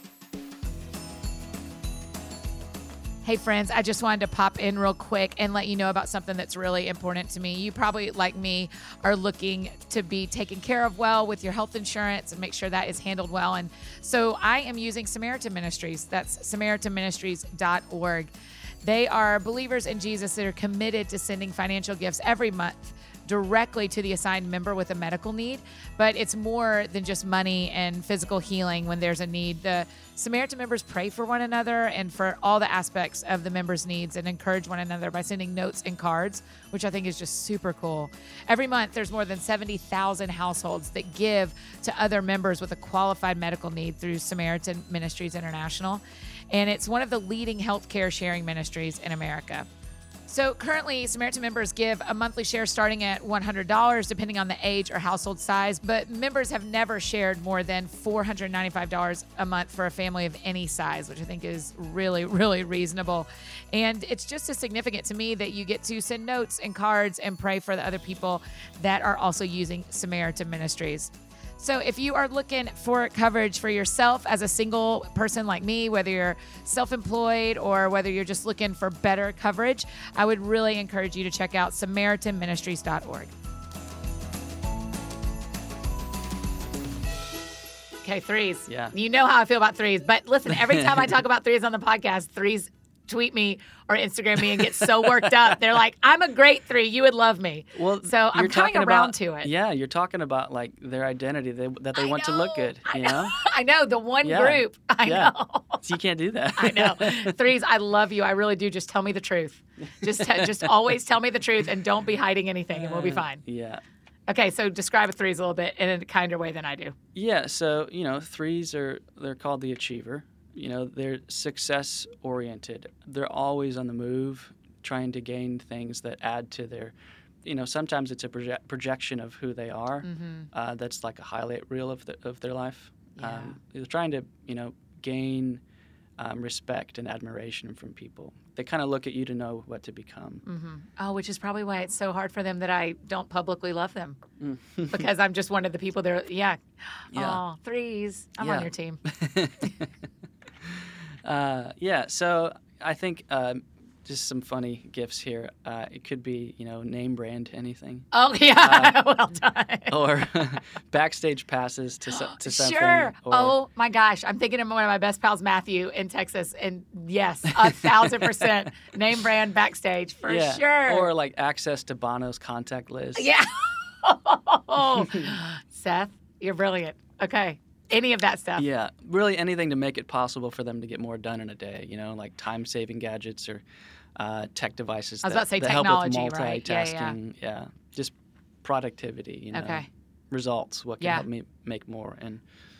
Hey, friends, I just wanted to pop in real quick and let you know about something that's really important to me. You probably, like me, are looking to be taken care of well with your health insurance and make sure that is handled well. And so I am using Samaritan Ministries. That's samaritan ministries dot org. They are believers in Jesus that are committed to sending financial gifts every month directly to the assigned member with a medical need, but it's more than just money and physical healing when there's a need. The Samaritan members pray for one another and for all the aspects of the members' needs and encourage one another by sending notes and cards, which I think is just super cool. Every month, there's more than seventy thousand households that give to other members with a qualified medical need through Samaritan Ministries International, and it's one of the leading healthcare sharing ministries in America. So currently, Samaritan members give a monthly share starting at one hundred dollars, depending on the age or household size, but members have never shared more than four hundred ninety-five dollars a month for a family of any size, which I think is really, really reasonable. And it's just as significant to me that you get to send notes and cards and pray for the other people that are also using Samaritan Ministries. So if you are looking for coverage for yourself as a single person like me, whether you're self-employed or whether you're just looking for better coverage, I would really encourage you to check out samaritan ministries dot org. Okay, threes. Yeah. You know how I feel about threes, but listen, every time I talk about threes on the podcast, threes tweet me or Instagram me and get so worked up. They're like, I'm a great three. You would love me. Well, so I'm you're coming talking around about, to it. Yeah, you're talking about like their identity, they, that they I want know, to look good. I You know. know? I know. The one Yeah. group. I Yeah. know. So you can't do that. I know. Threes, I love you. I really do. Just tell me the truth. Just te- just always tell me the truth and don't be hiding anything and we'll be fine. Yeah. Okay, so describe a threes a little bit in a kinder way than I do. Yeah, so, you know, threes are, they're called the achiever. You know, they're success oriented. They're always on the move, trying to gain things that add to their, you know, sometimes it's a proje- projection of who they are. Mm-hmm. Uh, that's like a highlight reel of, the, of their life. Yeah. Um, they're trying to, you know, gain um, respect and admiration from people. They kind of look at you to know what to become. Mm-hmm. Oh, which is probably why it's so hard for them that I don't publicly love them. Mm. Because I'm just one of the people that are, yeah. Yeah. Oh, threes. I'm Yeah. on your team. uh, yeah, so I think um, just some funny gifts here. Uh, it could be, you know, name brand anything. Oh, yeah. well done. Or backstage passes to, so- to something. Sure. Or, Oh, my gosh. I'm thinking of one of my best pals, Matthew, in Texas. And yes, a thousand percent name brand backstage for yeah. sure. Or like access to Bono's contact list. Yeah. Seth, you're brilliant. Okay. Any of that stuff. Yeah, really anything to make it possible for them to get more done in a day, you know, like time-saving gadgets or uh, tech devices I was that, about to say that help with technology, right? Yeah, yeah. multitasking. Yeah, just productivity, you know, Okay. results, what can Yeah. help me make more. And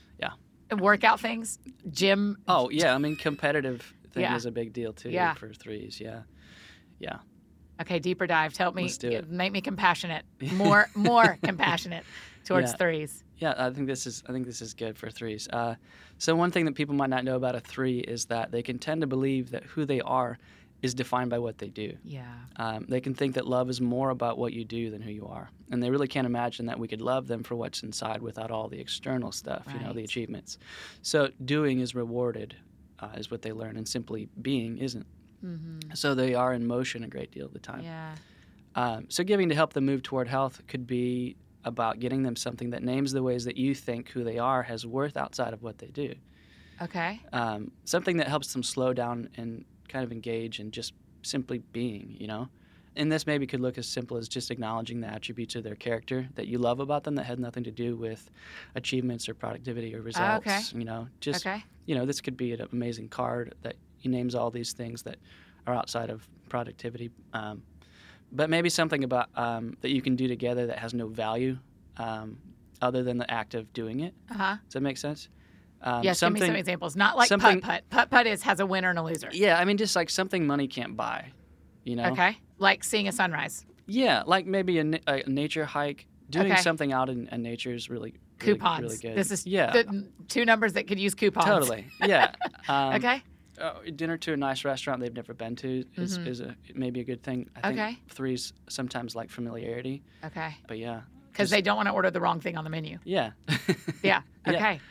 And workout things, gym. oh, yeah, I mean, competitive thing Yeah. is a big deal, too, Yeah. for threes, yeah. Yeah. Okay, deeper dive. Help me. Let's do it. Make me compassionate. More, more compassionate towards Yeah. threes. Yeah, I think this is I think this is good for threes. Uh, so one thing that people might not know about a three is that they can tend to believe that who they are is defined by what they do. Yeah. Um, they can think that love is more about what you do than who you are, and they really can't imagine that we could love them for what's inside without all the external stuff, you know, the Right. achievements. So doing is rewarded, uh, is what they learn, and simply being isn't. Mm-hmm. So they are in motion a great deal of the time. Yeah. Um, so giving to help them move toward health could be about getting them something that names the ways that you think who they are has worth outside of what they do. Okay. Um, something that helps them slow down and kind of engage in just simply being, you know? And this maybe could look as simple as just acknowledging the attributes of their character that you love about them that had nothing to do with achievements or productivity or results. okay. You know, just, Okay. you know, this could be an amazing card that he names all these things that are outside of productivity. Um, but maybe something about um, that you can do together that has no value um, other than the act of doing it. Uh huh. Does that make sense? Um, Yes. Give me some examples. Not like something- putt putt. Putt putt is has a winner and a loser. Yeah, I mean, just like something money can't buy, you know? Okay. Like seeing a sunrise. Yeah, like maybe a, na- a nature hike. Doing Okay. something out in, in nature is really, really, Coupons. really good. This is yeah, the n- two numbers that could use coupons. totally. Yeah. Um, Okay. uh, dinner to a nice restaurant they've never been to is, Mhm. is a, maybe a good thing. I think Okay. threes sometimes like familiarity, Okay. but yeah. Because just- they don't want to order the wrong thing on the menu. Yeah. Yeah. Yeah. Okay.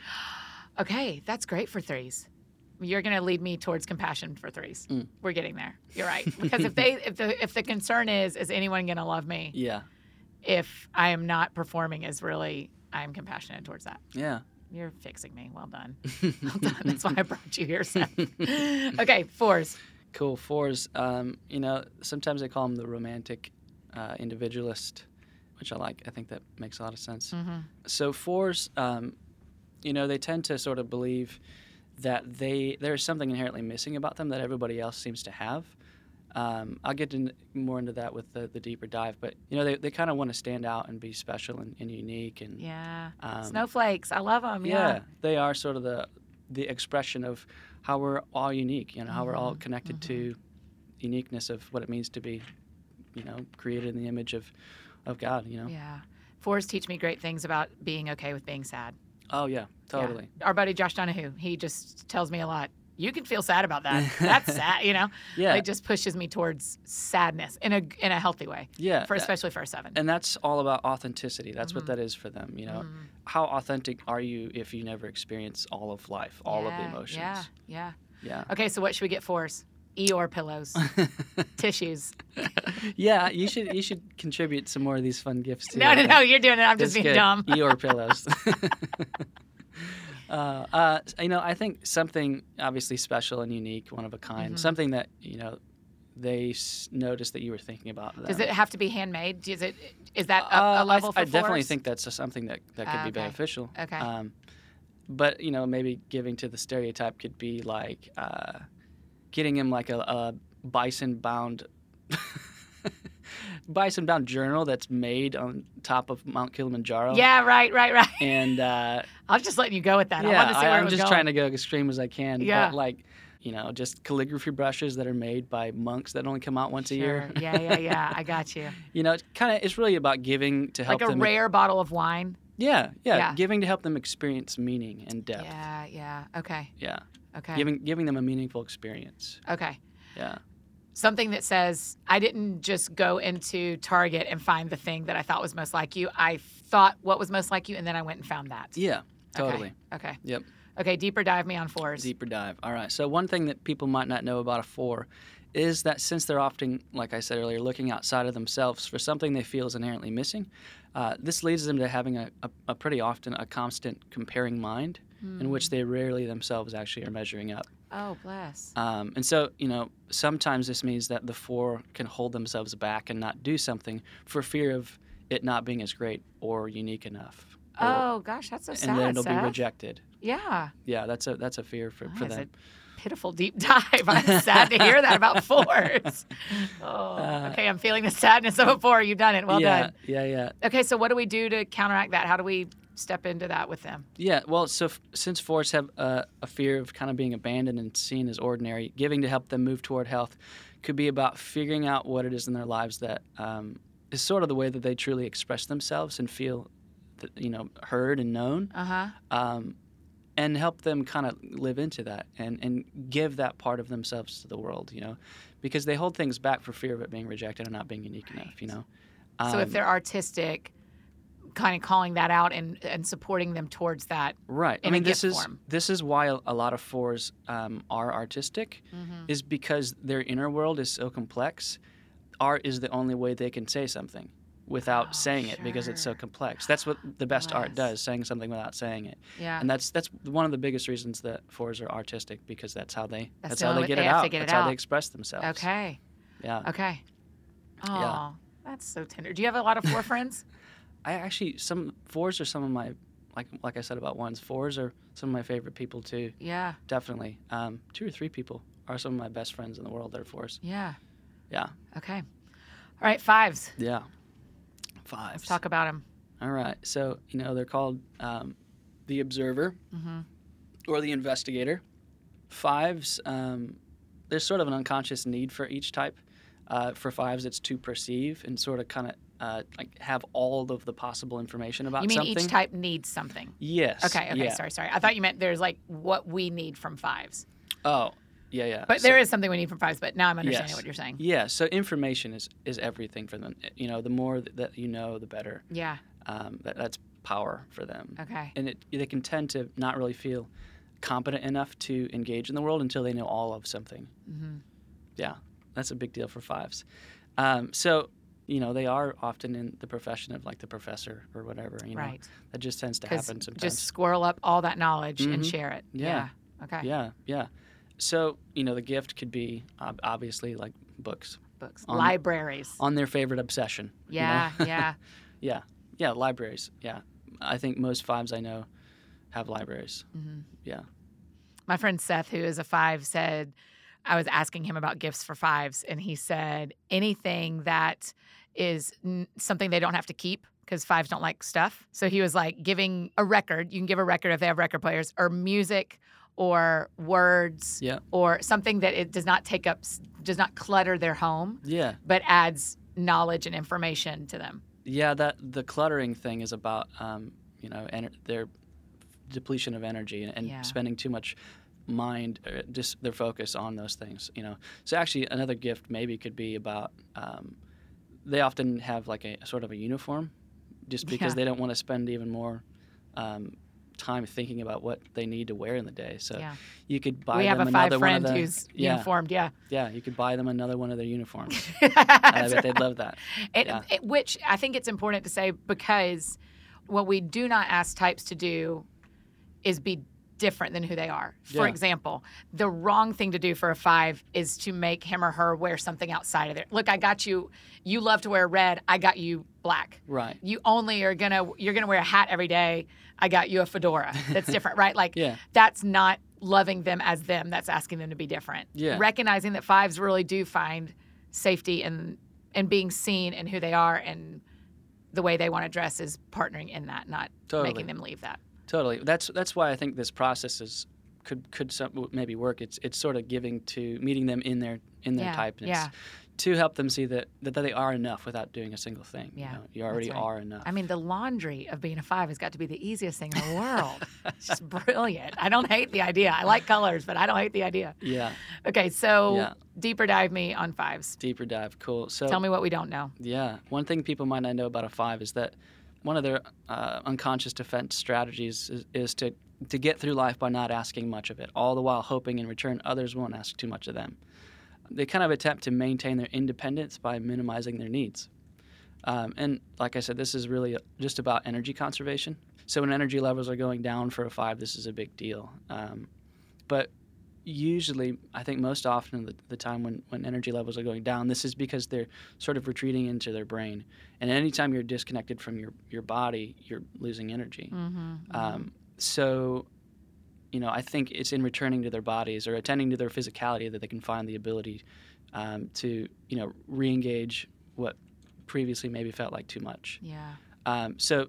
Okay. That's great for threes. You're going to lead me towards compassion for threes. Mm. We're getting there. You're right. Because if they, if the, if the concern is, is anyone going to love me Yeah. if I am not performing as really, I am compassionate towards that. Yeah. You're fixing me. Well done. Well done. That's why I brought you here, Seth. Okay. Fours. Cool. Fours, um, you know, sometimes they call them the romantic uh, individualist, which I like. I think that makes a lot of sense. Mm-hmm. So fours, um, you know, they tend to sort of believe that they there's something inherently missing about them that everybody else seems to have. Um, I'll get in, more into that with the, the deeper dive, but you know, they, they kind of want to stand out and be special and, and unique, and Yeah. um, Snowflakes. I love them. yeah, Yeah. they are sort of the the expression of how we're all unique. You know, how we're all Mhm, connected mhm. to the uniqueness of what it means to be, you know, created in the image of of God. You know. Yeah. Fours teach me great things about being okay with being sad. Oh yeah, totally. Yeah. Our buddy Josh Donahue, he just tells me a lot. You can feel sad about that. That's sad, you know? Yeah. It just pushes me towards sadness in a in a healthy way. Yeah, For uh, especially for a seven. And that's all about authenticity. That's Mhm. what that is for them. You know, Mhm. how authentic are you if you never experience all of life, all of the Yeah, emotions? Yeah, yeah. Yeah. Okay, so what should we get fours? Eeyore pillows, tissues. Yeah, you should you should contribute some more of these fun gifts too. No, no, no, you're doing it. I'm just That's being good. dumb. Eeyore pillows. Uh, uh, you know, I think something obviously special and unique, one of a kind, Mm-hmm. something that, you know, they s- noticed that you were thinking about them. Does it have to be handmade? Is it? Is that a, Uh, a level I, for I definitely fours? think that's a- something that, that could Ah, be okay. beneficial. Okay. Um, but, you know, maybe giving to the stereotype could be like uh, getting him like a, a bison-bound bison-bound journal that's made on top of Mount Kilimanjaro. Yeah, right, right, right. And uh, I was just letting you go with that. I yeah, wanted to see where I, it I'm was just going. trying to go as extreme as I can. Yeah. But like, you know, just calligraphy brushes that are made by monks that only come out once a year. Sure. Yeah, yeah, yeah. I got you. You know, it's kind of it's really about giving to help Like a them. rare bottle of wine. Yeah, yeah, Yeah. giving to help them experience meaning and depth. Yeah, yeah. Okay, Yeah. okay, Giving giving them a meaningful experience. okay. Yeah. Something that says, I didn't just go into Target and find the thing that I thought was most like you. I thought what was most like you, and then I went and found that. Yeah. Totally. Okay. Okay. Yep. Okay. Deeper dive me on fours. Deeper dive. All right. So one thing that people might not know about a four is that since they're often, like I said earlier, looking outside of themselves for something they feel is inherently missing, uh, this leads them to having a, a, a pretty often a constant comparing mind in which they rarely themselves actually are measuring up. Oh, bless. Um, and so, you know, sometimes this means that the four can hold themselves back and not do something for fear of it not being as great or unique enough. Or, Oh, gosh, that's so sad, and then it'll Seth. be rejected. Yeah. Yeah, that's a that's a fear for, for That is them. a pitiful deep dive. I'm sad to hear that about fours. Oh, okay, I'm feeling the sadness of a four. You've done it. Well Uh, yeah, done. yeah, yeah. Okay, so what do we do to counteract that? How do we step into that with them? Yeah, well, so f- since fours have uh, a fear of kind of being abandoned and seen as ordinary, giving to help them move toward health could be about figuring out what it is in their lives that um, is sort of the way that they truly express themselves and feel, th- you know, heard and known, Uh huh. um, and help them kind of live into that and, and give that part of themselves to the world, you know, because they hold things back for fear of it being rejected or not being unique enough, you know. So if Um, they're artistic, kind of calling that out and, and supporting them towards that. Right. in I a mean, this gift is form. this is why a, a lot of fours um, are artistic, Mm-hmm. is because their inner world is so complex. Art is the only way they can say something without Oh, saying it because it's so sure. complex. That's what the best art Bless. does, saying something without saying it. Yeah. And that's that's one of the biggest reasons that fours are artistic, because that's how they That's that's, the how only they way get they it have out. to get it that's how out. they express themselves. Okay. Yeah. Okay. Oh, Yeah. that's so tender. Do you have a lot of four friends? I actually some fours are some of my like like I said about ones. Fours are some of my favorite people too. Yeah. Definitely. Um, two or three people are some of my best friends in the world that are fours. Yeah. Yeah. Okay. All right. Fives. Yeah. Fives. Let's talk about them. All right. So, you know, they're called um, the observer Mm-hmm. or the investigator. Fives, um, there's sort of an unconscious need for each type. Uh, for fives, it's to perceive and sort of kind of uh, like have all of the possible information about You mean something. each type needs something? Yes. Okay. Okay. Yeah. Sorry. Sorry. I thought you meant there's like what we need from fives. Oh, yeah, yeah. But So- there is something we need from fives. But now I'm understanding Yes. what you're saying. Yeah, so information is, is everything for them. You know, the more that, that you know, the better. Yeah. Um, that, that's power for them. Okay. And it, they can tend to not really feel competent enough to engage in the world until they know all of something. Mm-hmm. Yeah, that's a big deal for fives. Um, so, you know, they are often in the profession of like the professor or whatever, you know. Right. That just tends to Because happen sometimes. just squirrel up all that knowledge and Mhm. share it. Yeah. Okay. Yeah, yeah. So, you know, the gift could be ob- obviously like books Books. On- Libraries. on their favorite obsession. you know? Yeah. Yeah. Yeah, yeah, libraries. Yeah, I think most fives I know have libraries. Mm-hmm. Yeah. My friend Seth, who is a five, said, I was asking him about gifts for fives, and he said anything that is n- something they don't have to keep, because fives don't like stuff. So he was like giving a record. You can give a record if they have record players, or music, or words, Yeah. or something that it does not take up, s- does not clutter their home, Yeah. but adds knowledge and information to them. Yeah. That the cluttering thing is about um, you know ener- their depletion of energy and, and Yeah. spending too much mind, uh, just their focus on those things. You know. So actually, another gift maybe could be about. Um, they often have like a sort of a uniform, just because Yeah. they don't want to spend even more. Um, time thinking about what they need to wear in the day. So Yeah. you could buy We have them a five another one of friend the, who's yeah, uniformed. Yeah. yeah, you could buy them another one of their uniforms. And I bet they'd love that. It, Yeah. it- which I think it's important to say, because what we do not ask types to do is be different than who they are. For Yeah. example, the wrong thing to do for a five is to make him or her wear something outside of there. Look, I got you. You love to wear red. I got you black. Right. You only are gonna you're gonna wear a hat every day. I got you a fedora. That's different, right? Like Yeah. that's not loving them as them. That's asking them to be different. Yeah. Recognizing that fives really do find safety in in being seen in who they are, and the way they want to dress is partnering in that, not Totally. making them leave that. Totally. That's that's why I think this process is could could some, maybe work. It's it's sort of giving to meeting them in their in their Yeah, typeness yeah. to help them see that, that they are enough without doing a single thing. Yeah, You know, you already that's right. are enough. I mean, the laundry of being a five has got to be the easiest thing in the world. It's just brilliant. I don't hate the idea. I like colors, but I don't hate the idea. yeah. Okay, so Yeah. deeper dive me on fives. Deeper dive. Cool. So Tell me what we don't know. yeah, one thing people might not know about a five is that one of their uh, unconscious defense strategies is, is to to get through life by not asking much of it, all the while hoping in return others won't ask too much of them. They kind of attempt to maintain their independence by minimizing their needs. Um, and like I said, this is really just about energy conservation. So when energy levels are going down for a five, this is a big deal. Um, but usually, I think most often the, the time when, when energy levels are going down, this is because they're sort of retreating into their brain. And anytime you're disconnected from your, your body, you're losing energy. Mm-hmm, Um, so, you know, I think it's in returning to their bodies or attending to their physicality that they can find the ability um, to, you know, re-engage what previously maybe felt like too much. Yeah. Um, so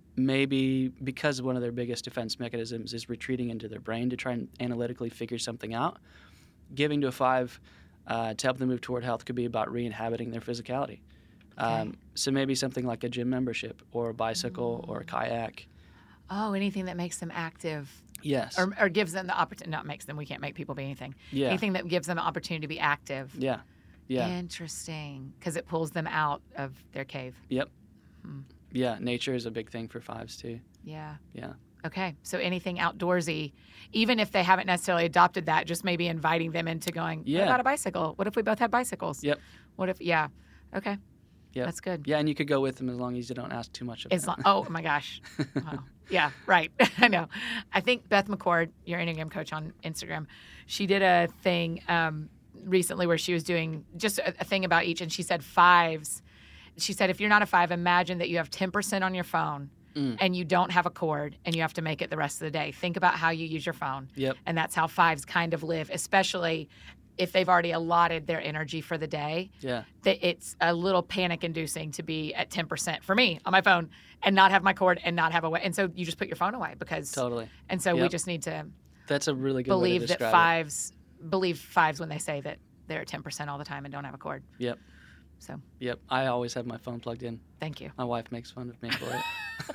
maybe because one of their biggest defense mechanisms is retreating into their brain to try and analytically figure something out, giving to a five uh, to help them move toward health could be about re-inhabiting their physicality. Um, so maybe something like a gym membership or a bicycle or a kayak. Oh, anything that makes them active. Yes. Or, or gives them the opportunity, not makes them, we can't make people be anything. Yeah. Anything that gives them the opportunity to be active. Yeah. Yeah. Interesting. Because it pulls them out of their cave. Yep. Hmm. Yeah. Nature is a big thing for fives too. Yeah. Yeah. Okay. So anything outdoorsy, even if they haven't necessarily adopted that, just maybe inviting them into going, Yeah. what about a bicycle? What if we both had bicycles? Yep. What if, yeah. Okay. Yep. That's good. Yeah, and you could go with them as long as you don't ask too much of As them. long, oh my gosh. Wow. Yeah, right. I know. I think Beth McCord, your Enneagram coach on Instagram, she did a thing um, recently where she was doing just a, a thing about each, and she said fives. She said, if you're not a five, imagine that you have ten percent on your phone Mm. and you don't have a cord and you have to make it the rest of the day. Think about how you use your phone. Yep. And that's how fives kind of live, especially if they've already allotted their energy for the day. Yeah. That it's a little panic inducing to be at ten percent for me on my phone and not have my cord and not have a way. And so you just put your phone away because, Totally. and so we Yep. just need to That's a really good way to believe that describe fives, believe fives when they say that they're at ten percent all the time and don't have a cord. it. Yep. So Yep. I always have my phone plugged in. thank you. My wife makes fun of me for it.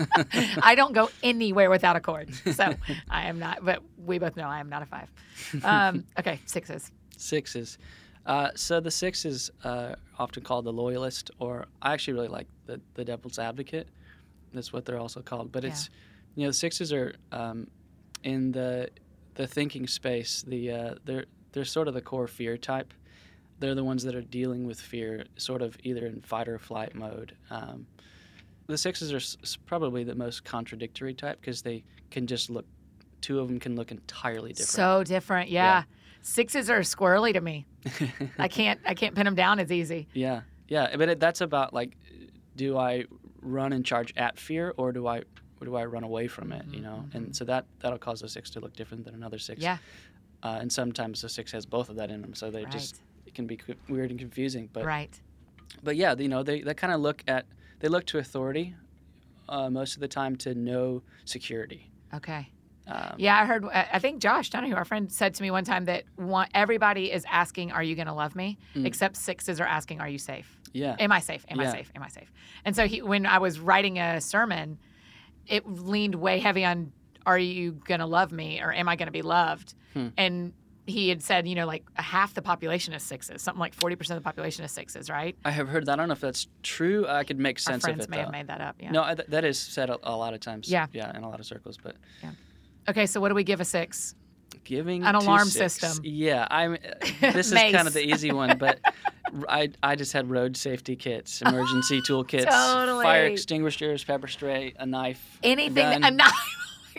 I don't go anywhere without a cord. So I am not, but we both know I am not a five. Um, okay, sixes. Sixes. Uh, so the six is uh, often called the loyalist, or I actually really like the, the devil's advocate. That's what they're also called. But it's, you know, the sixes are um, in the the thinking space. The uh, they're they're sort of the core fear type. They're the ones that are dealing with fear, sort of either in fight or flight mode. Um, the sixes are s- probably the most contradictory type because they can just look. Two of them can look entirely different. So different. Yeah. Yeah. Sixes are squirrely to me. I can't, I can't pin them down as easy. Yeah, yeah, but it, that's about like, do I run and charge at fear, or do I, or do I run away from it? You know, and so that that'll cause a six to look different than another six. Yeah. Uh, and sometimes a six has both of that in them, so they Right. just it can be co- weird and confusing. But Right. but yeah, you know, they they kind of look at they look to authority, uh, most of the time to know security. Okay. Um, Yeah, I heard. I think Josh Donahue, our friend, said to me one time that one, everybody is asking, "Are you going to love me?" Mm. Except sixes are asking, "Are you safe? Yeah. Am I safe? Am I Yeah. safe? Am I safe?" And so he, when I was writing a sermon, it leaned way heavy on, "Are you going to love me?" or "Am I going to be loved?" Hmm. And he had said, you know, like half the population is sixes, something like forty percent of the population is sixes, right? I have heard that. I don't know if that's true. I could make Our sense friends of it may though. have made that up. Yeah. No, I, th- that is said a, a lot of times. Yeah. Yeah, in a lot of circles, but. Okay, so what do we give a six? Giving An to alarm six. system. Yeah, I'm. This is Mace. kind of the easy one, but I I just had road safety kits, emergency toolkits, Totally. fire extinguishers, pepper spray, a knife, Anything, gun. that, a knife. Oh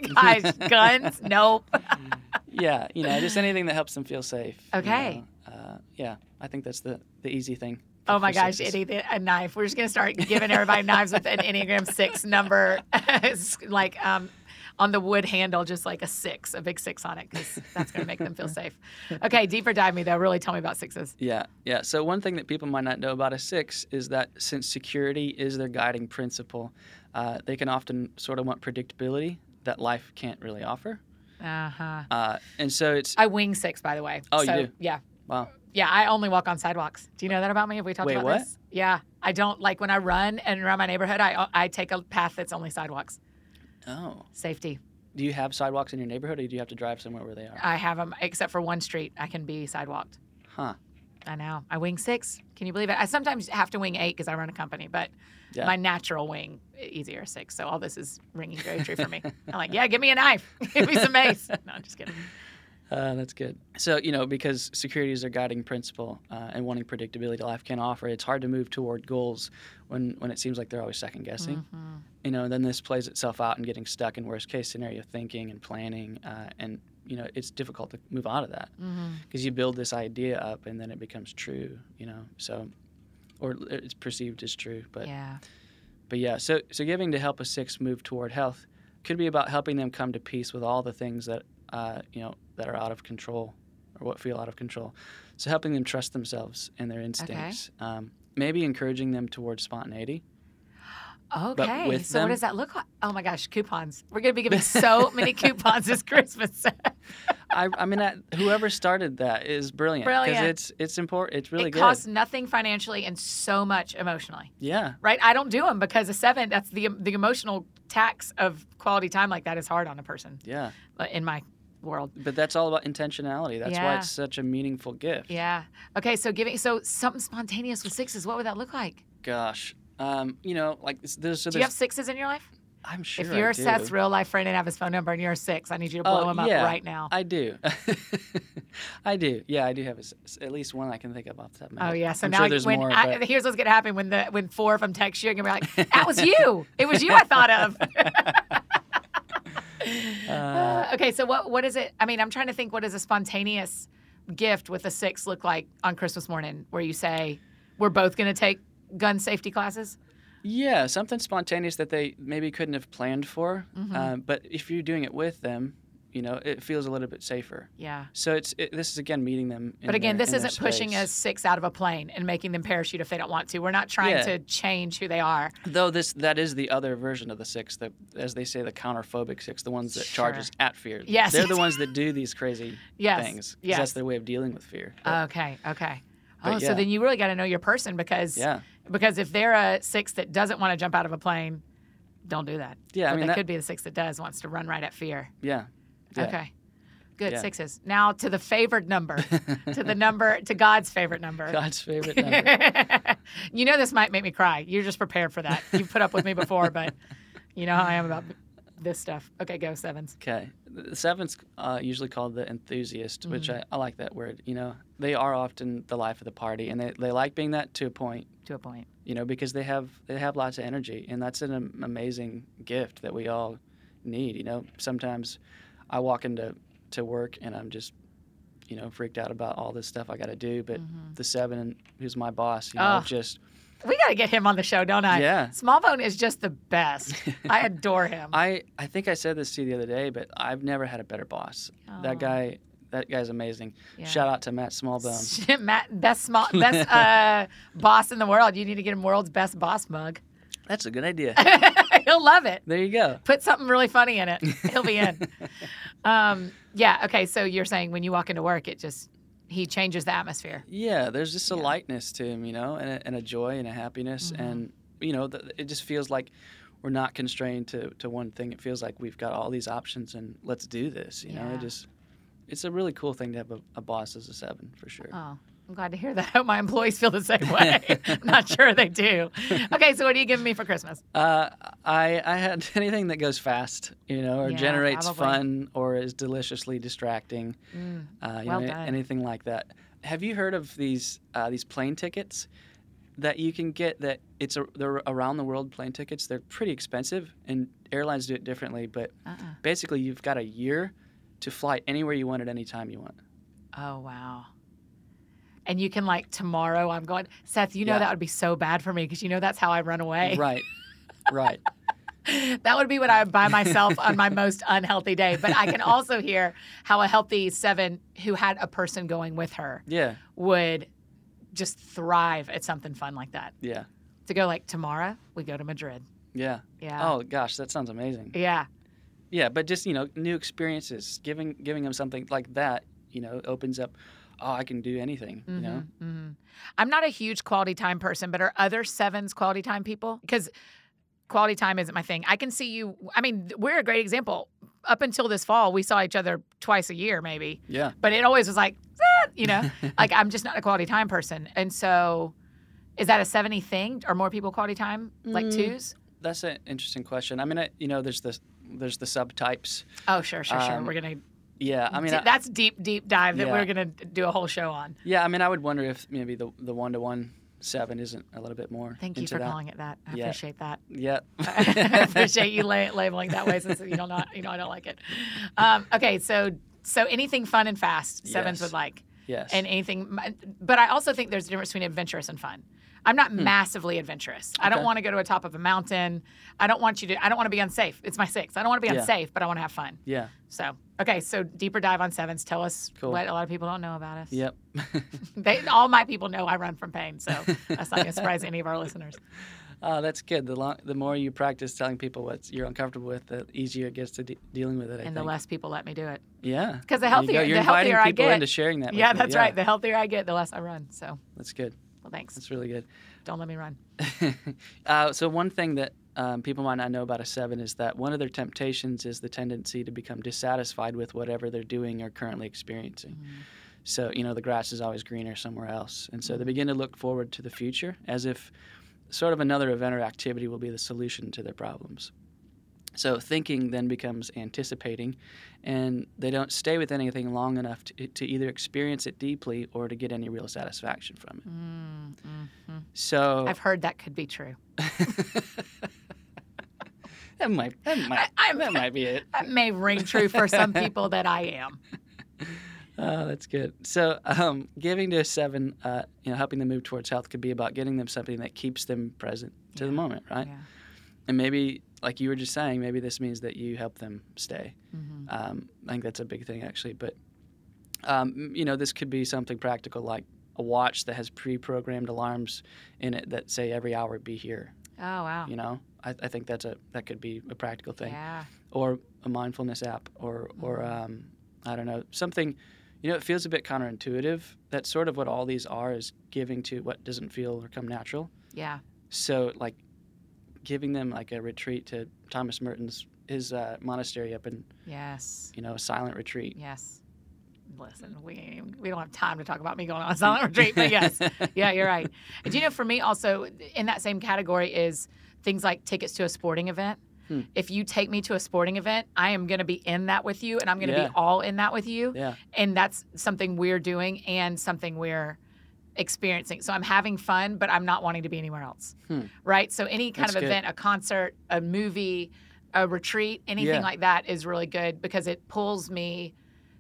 Guys, guns? Nope. Yeah, you know, just anything that helps them feel safe. you Okay. know. Uh, yeah, I think that's the, the easy thing. Oh for my gosh, sixes. anything, a knife. We're just going to start giving everybody knives with an Enneagram six number, like um, on the wood handle, just like a six, a big six on it, because that's going to make them feel safe. Okay, deeper dive me though. Really tell me about sixes. Yeah, yeah. So one thing that people might not know about a six is that since security is their guiding principle, uh, they can often sort of want predictability that life can't really offer. Uh-huh. Uh, and so it's, I wing six, by the way. Oh, you so, do? Yeah. wow. Yeah, I only walk on sidewalks. Do you know that about me? Have we talked Wait, about what? this? Yeah. I don't, like when I run and around my neighborhood, I I take a path that's only sidewalks. Oh. Safety. Do you have sidewalks in your neighborhood, or do you have to drive somewhere where they are? I have them, except for one street. I can be sidewalked. Huh. I know. I wing six. Can you believe it? I sometimes have to wing eight because I run a company, but Yeah. my natural wing, easier six. So all this is ringing very true for me. I'm like, yeah, give me a knife. Give me some mace. No, I'm just kidding. Uh, that's good. So, you know, because security is their guiding principle uh, and wanting predictability life can offer, it's hard to move toward goals when, when it seems like they're always second guessing. Mm-hmm. You know, and then this plays itself out in getting stuck in worst case scenario thinking and planning. Uh, and, you know, it's difficult to move out of that because Mm-hmm. you build this idea up and then it becomes true, you know, so, or it's perceived as true. But Yeah. But yeah, so so giving to help a six move toward health could be about helping them come to peace with all the things that uh, you know that are out of control or what feel out of control. So helping them trust themselves and their instincts. Um, maybe encouraging them towards spontaneity. Okay. with So what them- does that look like? Oh my gosh, coupons. We're going to be giving so many coupons this Christmas. I, I mean, that, whoever started that is brilliant. Brilliant. it's it's important. It's really it good. costs nothing financially and so much emotionally. Yeah. Right? I don't do them because a seven, that's the the emotional tax of quality time like that is hard on a person Yeah. uh, in my world. But that's all about intentionality. That's why Yeah. it's such a meaningful gift. Yeah. Okay, so giving so something spontaneous with sixes, what would that look like? Gosh. Um, you know, like this- there's so Do you have there's sixes in your life? I'm sure if you're I a do. Seth's real life friend and have his phone number and you're a six, I need you to blow Oh, him up yeah, right now. I do. I do. Yeah, I do have a s at least one I can think of off the top of my head. Oh yeah, so I'm now sure there's when more, I, but here's what's gonna happen when the when four of them text you, you're gonna be like, "That was you. It was you I thought of." Uh, okay, so what what is it? I mean, I'm trying to think. What does a spontaneous gift with a six look like on Christmas morning, where you say, "We're both gonna take gun safety classes"? yeah, something spontaneous that they maybe couldn't have planned for. Mhm. Um, but if you're doing it with them, you know, it feels a little bit safer. Yeah. So it's it, this is again meeting them. In But again, their- this in their isn't pushing space. a six out of a plane and making them parachute if they don't want to. We're not trying Yeah. to change who they are. Though this that is the other version of the six, the as they say, the counterphobic six, the ones that Sure. charges at fear. Yes. They're the ones that do these crazy Yes. things. 'Cause Yes. That's their way of dealing with fear. But, Okay. Okay. But Oh, so yeah. then you really got to know your person because yeah. because if they're a six that doesn't want to jump out of a plane, don't do that. Yeah, I but mean, they that- could be the six that does wants to run right at fear. Yeah. Yeah. Okay. Good Yeah. sixes. Now to the favored number, to the number to God's favorite number. God's favorite number. You know this might make me cry. You're just prepared for that. You've put up with me before, but you know how I am about this stuff. Okay, go sevens. Okay. The seven's uh, usually called the enthusiast, which Mm-hmm. I, I like that word. You know, they are often the life of the party, and they, they like being that to a point, To a point. you know, because they have they have lots of energy, and that's an am- amazing gift that we all need. You know, sometimes I walk into to work and I'm just, you know, freaked out about all this stuff I got to do, but the seven, who's my boss, you know, Mm-hmm. Oh. just We got to get him on the show, don't I? Yeah. Smallbone is just the best. I adore him. I, I think I said this to you the other day, but I've never had a better boss. Aw. That guy, that guy's amazing. Yeah. Shout out to Matt Smallbone. Matt, best small, best uh, boss in the world. You need to get him world's best boss mug. That's a good idea. He'll love it. There you go. Put something really funny in it. He'll be in. um, yeah. Okay. So you're saying when you walk into work, it just he changes the atmosphere. Yeah, there's just a Yeah. lightness to him, you know, and a, and a joy and a happiness, Mm-hmm. and you know, th- it just feels like we're not constrained to, to one thing. It feels like we've got all these options, and let's do this. You know, Yeah. it just it's a really cool thing to have a, a boss as a seven for sure. Oh, I'm glad to hear that. I hope my employees feel the same way. I'm not sure they do. Okay. So what are you giving me for Christmas? Uh, I I had anything that goes fast, you know, or Yeah, generates probably. fun, or is deliciously distracting. Mm, Uh, you well know, done. anything like that. Have you heard of these uh, these plane tickets? that you can get that it's a, they're around the world plane tickets. They're pretty expensive, and airlines do it differently. But Uh-uh. basically, you've got a year to fly anywhere you want at any time you want. Oh, wow. And you can, like, tomorrow I'm going, Seth, you know Yeah. that would be so bad for me because you know that's how I run away. Right, right. That would be what I would buy myself on my most unhealthy day. But I can also hear how a healthy seven who had a person going with her Yeah, would just thrive at something fun like that. yeah, To go like tomorrow, we go to Madrid. yeah. Yeah. Oh gosh, that sounds amazing. Yeah. Yeah, but just, you know, new experiences, giving giving them something like that, you know, opens up, oh, I can do anything, you know? hmm I'm not a huge quality time person, but are other sevens quality time people? Because quality time isn't my thing. I can see you. I mean, we're a great example. Up until this fall, we saw each other twice a year, maybe. Yeah. But it always was like, "Ah," you know, like I'm just not a quality time person. And so is that a seventy thing? Are more people quality time, like Mm. twos? That's an interesting question. I mean, I, you know, there's the, there's the subtypes. Oh, sure, sure, sure. Um, We're going to, Yeah, I mean, I, that's deep, deep dive that Yeah. we're going to do a whole show on. yeah, I mean, I would wonder if maybe the the one-to-one seven isn't a little bit more Thank you into for that. calling it that. I Yeah. appreciate that. Yeah. I appreciate you la- labeling that way since you don't not you know I don't like it. Um, okay, so so anything fun and fast, sevens Yes. would like, Yes. and anything. But I also think there's a difference between adventurous and fun. I'm not massively adventurous. I don't Okay. want to go to a top of a mountain. I don't want you to. I don't want to be unsafe. It's my six. I don't want to be Yeah. unsafe, but I want to have fun. Yeah. So okay, so deeper dive on sevens. Tell us Cool. what a lot of people don't know about us. Yep. They, all my people know I run from pain, so that's not going to surprise any of our listeners. Oh, that's good. The long, the more you practice telling people what you're uncomfortable with, the easier it gets to de- dealing with it. I And the think. less people let me do it. Yeah. 'Cause the There you go. healthier- You're the inviting healthier I people get- into sharing that. Yeah, with you. that's right. The healthier I get, the less I run. So, That's good. well, thanks. That's really good. Don't let me run. uh, so one thing that um, people might not know about a seven is that one of their temptations is the tendency to become dissatisfied with whatever they're doing or currently experiencing. So, you know, the grass is always greener somewhere else. And so they begin to look forward to the future as if sort of another event or activity will be the solution to their problems. So thinking then becomes anticipating, and they don't stay with anything long enough to, to either experience it deeply or to get any real satisfaction from it. Mm-hmm. So I've heard that could be true. that might that might I- I'm- that might be it. That may ring true for some people that I am. Oh, that's good. So, um, giving to a seven, uh, you know, helping them move towards health could be about getting them something that keeps them present to the Yeah. moment, right? Yeah. And maybe, like you were just saying, maybe this means that you help them stay. Mm-hmm. Um, I think that's a big thing, actually. But, um, you know, this could be something practical like a watch that has pre-programmed alarms in it that say every hour be here. Oh, wow. You know, I, I think that's a that could be a practical thing, Yeah. or a mindfulness app, or or um, I don't know, something. You know, it feels a bit counterintuitive. That's sort of what all these are, is giving to what doesn't feel or come natural. Yeah. So, like, giving them like a retreat to Thomas Merton's his uh, monastery up in, Yes. you know, a silent retreat. Yes. Listen, we we don't have time to talk about me going on a silent retreat, but yes, yeah, you're right. And do you know, for me also in that same category is things like tickets to a sporting event. Hmm. If you take me to a sporting event, I am going to be in that with you, and I'm going to Yeah. be all in that with you. Yeah. And that's something we're doing and something we're experiencing. So I'm having fun, but I'm not wanting to be anywhere else. Hmm. Right? So any kind That's of good. event, a concert, a movie, a retreat, anything Yeah. like that is really good because it pulls me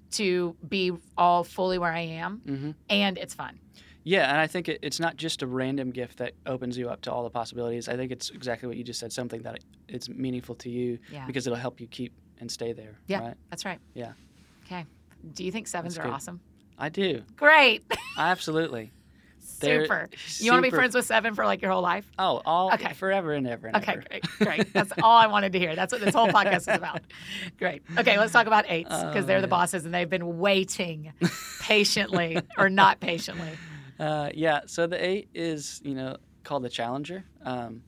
to be all fully where I am, Mm-hmm. and it's fun. Yeah, and I think it, it's not just a random gift that opens you up to all the possibilities. I think it's exactly what you just said, something that it's meaningful to you Yeah. because it'll help you keep and stay there. Yeah, Right? that's right. Yeah. Okay. Do you think sevens That's are good. awesome? I do. Great. Absolutely. They're Super. You want to be super- friends with seven for like your whole life? Oh, all Okay. forever and ever and Okay, ever. great, great. That's all I wanted to hear. That's what this whole podcast is about. Great. Okay, let's talk about eights because Oh, they're the man. bosses and they've been waiting patiently or not patiently. Uh, yeah, so the eight is, you know, called the challenger. Um,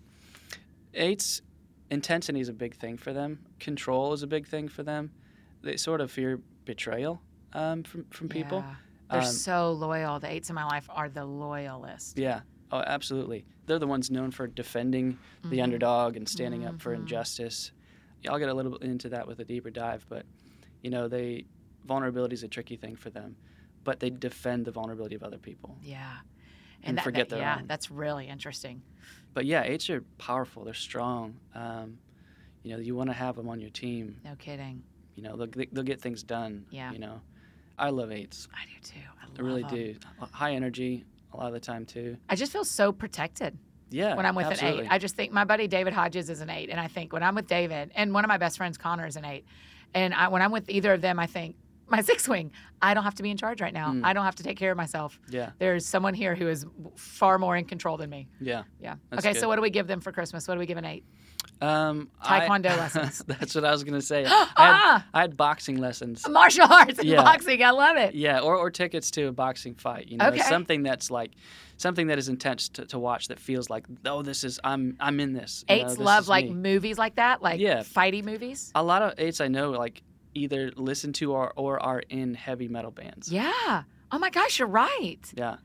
eights, intensity is a big thing for them. Control is a big thing for them. They sort of fear betrayal um, from, from people. Yeah. They're Um, so loyal. The eights in my life are the loyalist. Yeah. Oh, absolutely. They're the ones known for defending the Mhm. underdog and standing up for Mhm. injustice. Yeah, I'll get a little bit into that with a deeper dive, but you know, they vulnerability is a tricky thing for them, but they defend the vulnerability of other people. Yeah. and, that, forget that, their yeah, own. that's really interesting. But yeah, eights are powerful. They're strong. Um, you know, you want to have them on your team. No kidding. You know, they'll, they'll get things done. Yeah. You know, I love eights. I do too. I, love I really them. do. High energy a lot of the time too. I just feel so protected Yeah. when I'm with absolutely. an eight. I just think my buddy David Hodges is an eight, and I think when I'm with David, and one of my best friends Connor is an eight, and I, when I'm with either of them, I think my six wing, I don't have to be in charge right now. Mm. I don't have to take care of myself. Yeah. There's someone here who is far more in control than me. Yeah. Yeah. That's okay, good. so what do we give them for Christmas? What do we give an eight? Um, Taekwondo I, lessons. That's what I was gonna say. I Ah! had, I had boxing lessons. Martial arts and Yeah. boxing. I love it. Yeah, or, or tickets to a boxing fight. You know, Okay. something that's like something that is intense to, to watch. That feels like, oh, this is I'm I'm in this. You know, Eights this love is like me. movies like that, like Yeah. fighty movies. A lot of eights I know like either listen to or or are in heavy metal bands. Yeah. Oh my gosh, you're right. Yeah.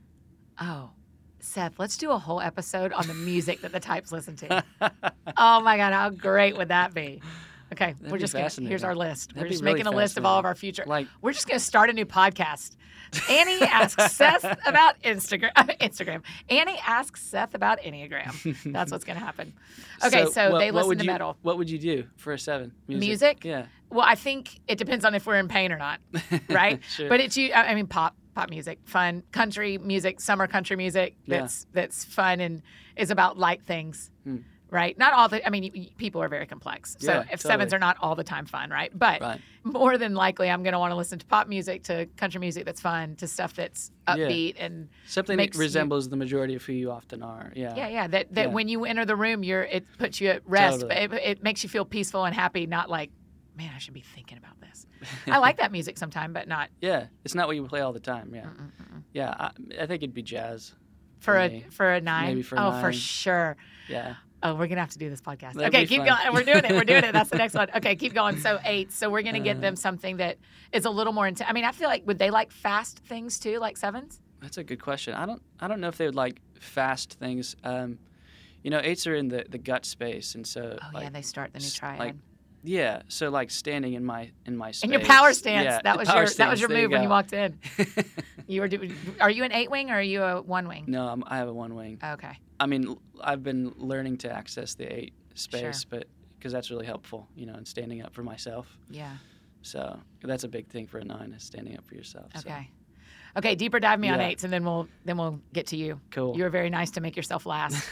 Oh, Seth, let's do a whole episode on the music that the types listen to. Oh my God, how great would that be? Okay, That'd we're be just gonna, fascinating. here's our list. That'd we're be just really making a list of all of fascinating. our future. Like We're just gonna start a new podcast. Annie asks Seth about Instagram. Instagram. Annie asks Seth about Enneagram. That's what's gonna happen. Okay, so, what, they what listen would to you, metal. What would you do for a seven? Music. Music? Yeah. Well, I think it depends on if we're in pain or not, right? Sure. But it's you. I I mean, pop, pop music, fun, country music, summer country music. Yeah. That's that's fun and is about light things, Hmm. right? Not all the. I mean, y- y- people are very complex, so Yeah, if totally. sevens are not all the time fun, right? But Right. more than likely, I'm going to want to listen to pop music, to country music that's fun, to stuff that's Yeah. upbeat and Something makes that you- resembles the majority of who you often are. Yeah. yeah, yeah. That that Yeah. when you enter the room, you're it puts you at rest, Totally. but it, it makes you feel peaceful and happy, not like, man, I should be thinking about this. I like that music sometime, but not Yeah. It's not what you play all the time. Yeah. mm-mm, mm-mm. Yeah. I, I think it'd be jazz. for a me. for a nine. Maybe for a oh, for nine. sure. Yeah. Oh, we're gonna have to do this podcast. That'd okay, be keep fun. going. We're doing it. We're doing it. That's the next one. Okay, keep going. So eight. So we're gonna get Uh, them something that is a little more intense. I mean, I feel like would they like fast things too, like sevens? That's a good question. I don't I don't know if they would like fast things. Um, you know, eights are in the, the gut space, and so Oh like, yeah, they start the new s- triad. like, yeah. So like standing in my in my space. and your power stance. Yeah, that the was power your that was stance, your there move when you go. walked in. You were. Do, are you an eight wing or are you a one wing? No, I'm, I have a one wing. Okay. I mean, l- I've been learning to access the eight space, Sure. but because that's really helpful, you know, in standing up for myself. Yeah. So that's a big thing for a nine is standing up for yourself. so. Okay. Okay. Deeper dive me on Yeah. eights, and then we'll then we'll get to you. Cool. You were very nice to make yourself last.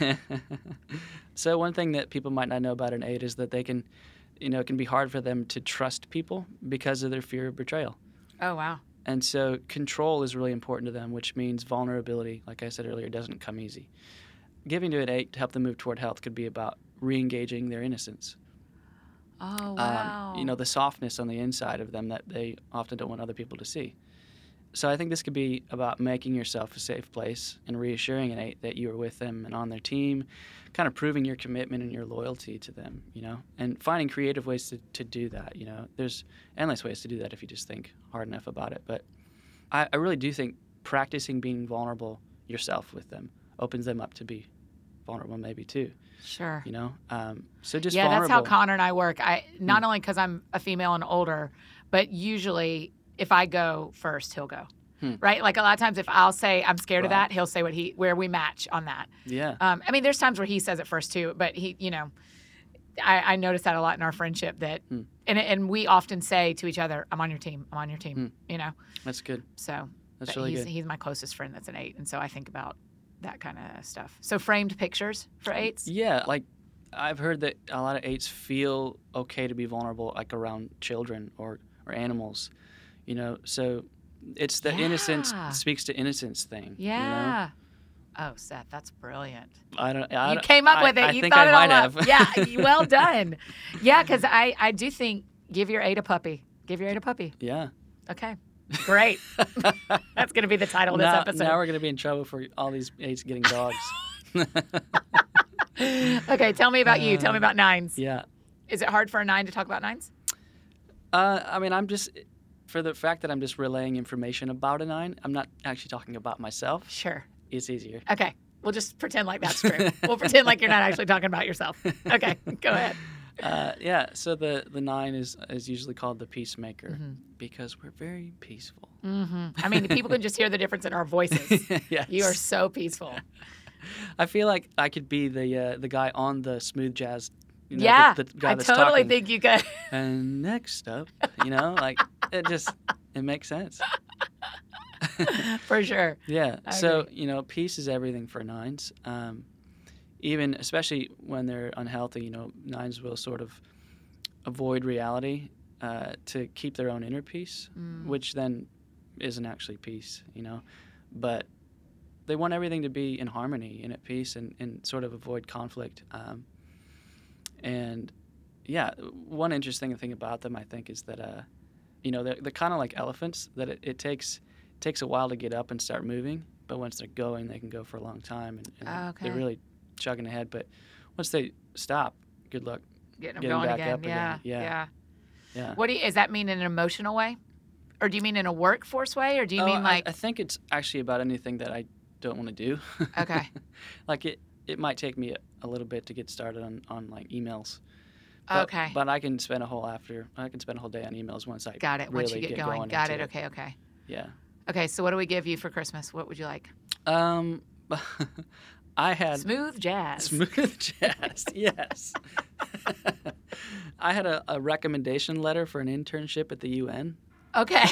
So one thing that people might not know about an eight is that they can, you know, it can be hard for them to trust people because of their fear of betrayal. Oh wow. And so control is really important to them, which means vulnerability, like I said earlier, doesn't come easy. Giving to an eight to help them move toward health could be about re-engaging their innocence. Oh wow. Um, you know, the softness on the inside of them that they often don't want other people to see. So I think this could be about making yourself a safe place and reassuring an eight that you are with them and on their team, kind of proving your commitment and your loyalty to them, you know, and finding creative ways to, to do that, you know. There's endless ways to do that if you just think hard enough about it. But I, I really do think practicing being vulnerable yourself with them opens them up to be vulnerable maybe too, Sure. you know. Um, so just Yeah, vulnerable. that's how Connor and I work. I not Hmm. only because I'm a female and older, but usually if I go first, he'll go. Hmm. Right? Like a lot of times, if I'll say I'm scared of Right. that, he'll say what he where we match on that. Yeah. Um, I mean, there's times where he says it first too, but he, you know, I, I notice that a lot in our friendship that, Hmm. and and we often say to each other, "I'm on your team. I'm on your team." Hmm. You know, That's good. so That's but really he's good. he's my closest friend that's an eight, and so I think about that kind of stuff. So framed pictures for eights. Yeah, like I've heard that a lot of eights feel okay to be vulnerable, like around children or, or animals, you know. So it's the innocence Yeah. speaks to innocence thing. you know? Yeah. Oh, Seth, that's brilliant. I don't. I You don't- came up I- with it. I you think thought I it all might up. have. Yeah, you- well done. Yeah, because I, I do think give your eight a puppy. Give your eight a puppy. Yeah. Okay. Great. That's going to be the title of this now, episode. now we're gonna be in trouble for all these eights getting dogs. Okay, tell me about you. Tell me about nines. yeah. Is it hard for a nine to talk about nines? Uh, I mean, I'm just for the fact that I'm just relaying information about a nine. I'm not actually talking about myself. Sure. It's easier. Okay. We'll just pretend like that's true. We'll pretend like you're not actually talking about yourself. Okay, go ahead. Uh, yeah, so the, the nine is is usually called the peacemaker Mm-hmm. because we're very peaceful. Mm-hmm. I mean, people can just hear the difference in our voices. Yes. You are so peaceful. I feel like I could be the uh, the guy on the smooth jazz. You know, yeah, the, the guy I that's totally talking. think you could. And next up, you know, like it just it makes sense. For sure. Yeah. I So agree. you know, peace is everything for nines. Um, even especially when they're unhealthy, you know, nines will sort of avoid reality uh, to keep their own inner peace, Mm. which then isn't actually peace, you know. But they want everything to be in harmony and at peace and, and sort of avoid conflict. Um, and yeah, one interesting thing about them, I think, is that, uh, you know, they're, they're kind of like elephants, that it, it takes takes a while to get up and start moving. But once they're going, they can go for a long time. And, and Oh, okay. they're really chugging ahead. But once they stop, good luck. Getting them Getting going back again. up Yeah, again. Yeah. yeah. Yeah. What do you, does that mean in an emotional way? Or do you mean in a workforce way? Or do you Oh, mean I- like, I, think it's actually about anything that I don't want to do. okay. Like it, it might take me a, a little bit to get started on, on like emails. But, Okay. But I can spend a whole after I can spend a whole day on emails once I Got it. really Once you get, going. Got into it. Okay, okay. Yeah. Okay, so what do we give you for Christmas? What would you like? Um, I had Smooth jazz. smooth jazz. Yes. I had a, a recommendation letter for an internship at the U N. Okay.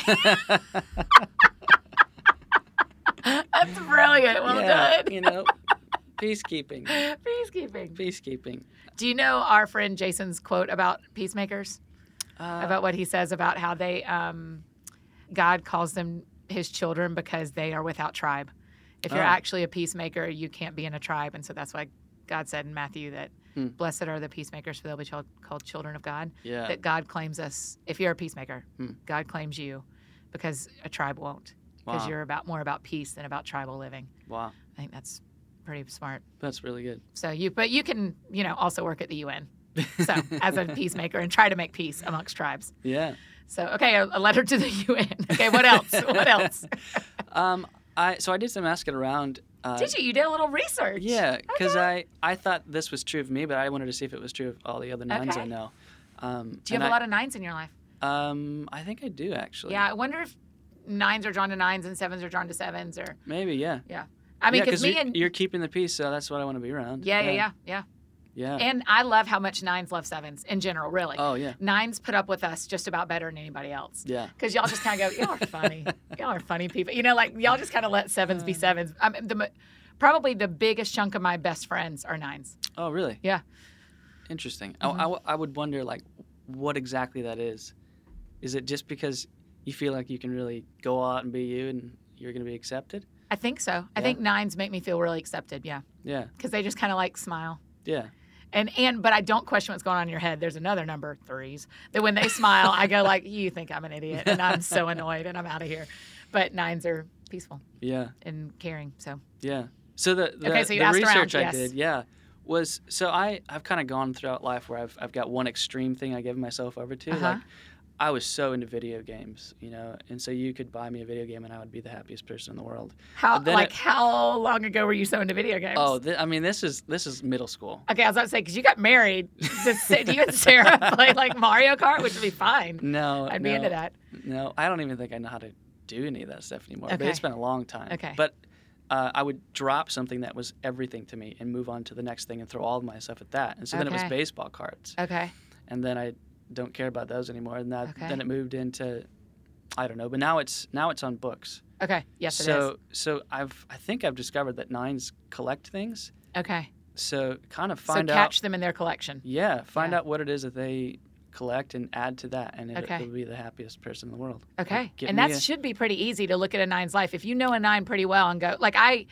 That's brilliant. Well yeah, done. You know, peacekeeping. Peacekeeping. Peacekeeping. Do you know our friend Jason's quote about peacemakers? Uh, About what he says about how they, um, God calls them his children because they are without tribe. If you're Oh. actually a peacemaker, you can't be in a tribe. And so that's why God said in Matthew that Hmm. blessed are the peacemakers, for they'll be chil- called children of God. yeah. That God claims us. If you're a peacemaker, Hmm. God claims you because a tribe won't. Because Wow. you're about more about peace than about tribal living. Wow. I think that's pretty smart. That's really good. So you, but you can, you know, also work at the U N. So as a peacemaker and try to make peace amongst tribes. Yeah. So okay, a, a letter to the U N. Okay, what else? What else? Um, I so I did some asking around. Uh, Did you? You did a little research. Yeah, because I, I thought this was true of me, but I wanted to see if it was true of all the other nines I Okay. know. Um, Do you have and a lot of nines in your life? I, Um, I think I do actually. Yeah, I wonder if nines are drawn to nines and sevens are drawn to sevens, or Maybe. Yeah. yeah. I mean, yeah, because me you're, and you're keeping the peace, so that's what I want to be around. yeah, yeah, yeah, yeah. Yeah. And I love how much nines love sevens in general. Really, Oh yeah. nines put up with us just about better than anybody else. Yeah. Because y'all just kind of go, y'all are funny. Y'all are funny people. You know, like y'all just kind of let sevens be sevens. I mean, the, mo- probably the biggest chunk of my best friends are nines. Oh really? Yeah. Interesting. Mm-hmm. I, I, w- I would wonder like what exactly that is. Is it just because you feel like you can really go out and be you and you're going to be accepted? I think so. I Yeah. think nines make me feel really accepted. Yeah. Yeah. Because they just kind of like smile. Yeah. And and but I don't question what's going on in your head. There's another number, threes, that when they smile, I go like, you think I'm an idiot, and I'm so annoyed, and I'm out of here. But nines are peaceful Yeah. and caring. So Yeah. So the the, Okay, so you the asked around, research I yes. did, yeah, was so I I've kind of gone throughout life where I've I've got one extreme thing I give myself over to. Uh-huh. Like I was so into video games, you know, and so you could buy me a video game and I would be the happiest person in the world. how But then like it- how long ago were you so into video games? Oh, th- I mean, this is this is middle school. Okay, I was about to say because you got married. Does, do you and Sarah play like Mario Kart, which would be fine. No, I'd no, be into that. No, I don't even think I know how to do any of that stuff anymore. But Okay. it's been a long time. Okay. But uh, I would drop something that was everything to me and move on to the next thing and throw all of my stuff at that. And so then it was Okay. baseball cards. Okay. And then I don't care about those anymore. And that Okay. then it moved into, I don't know. But now it's now it's on books. Okay. Yes, it is. so so I've I think I've discovered that nines collect things. Okay. So kind of So find catch out. them in their collection. Yeah, find Yeah. out what it is that they collect and add to that, and it, Okay. it'll be the happiest person in the world. Okay. Like, get And me that a- should be pretty easy to look at a nine's life. If you know a nine pretty well and go, like I,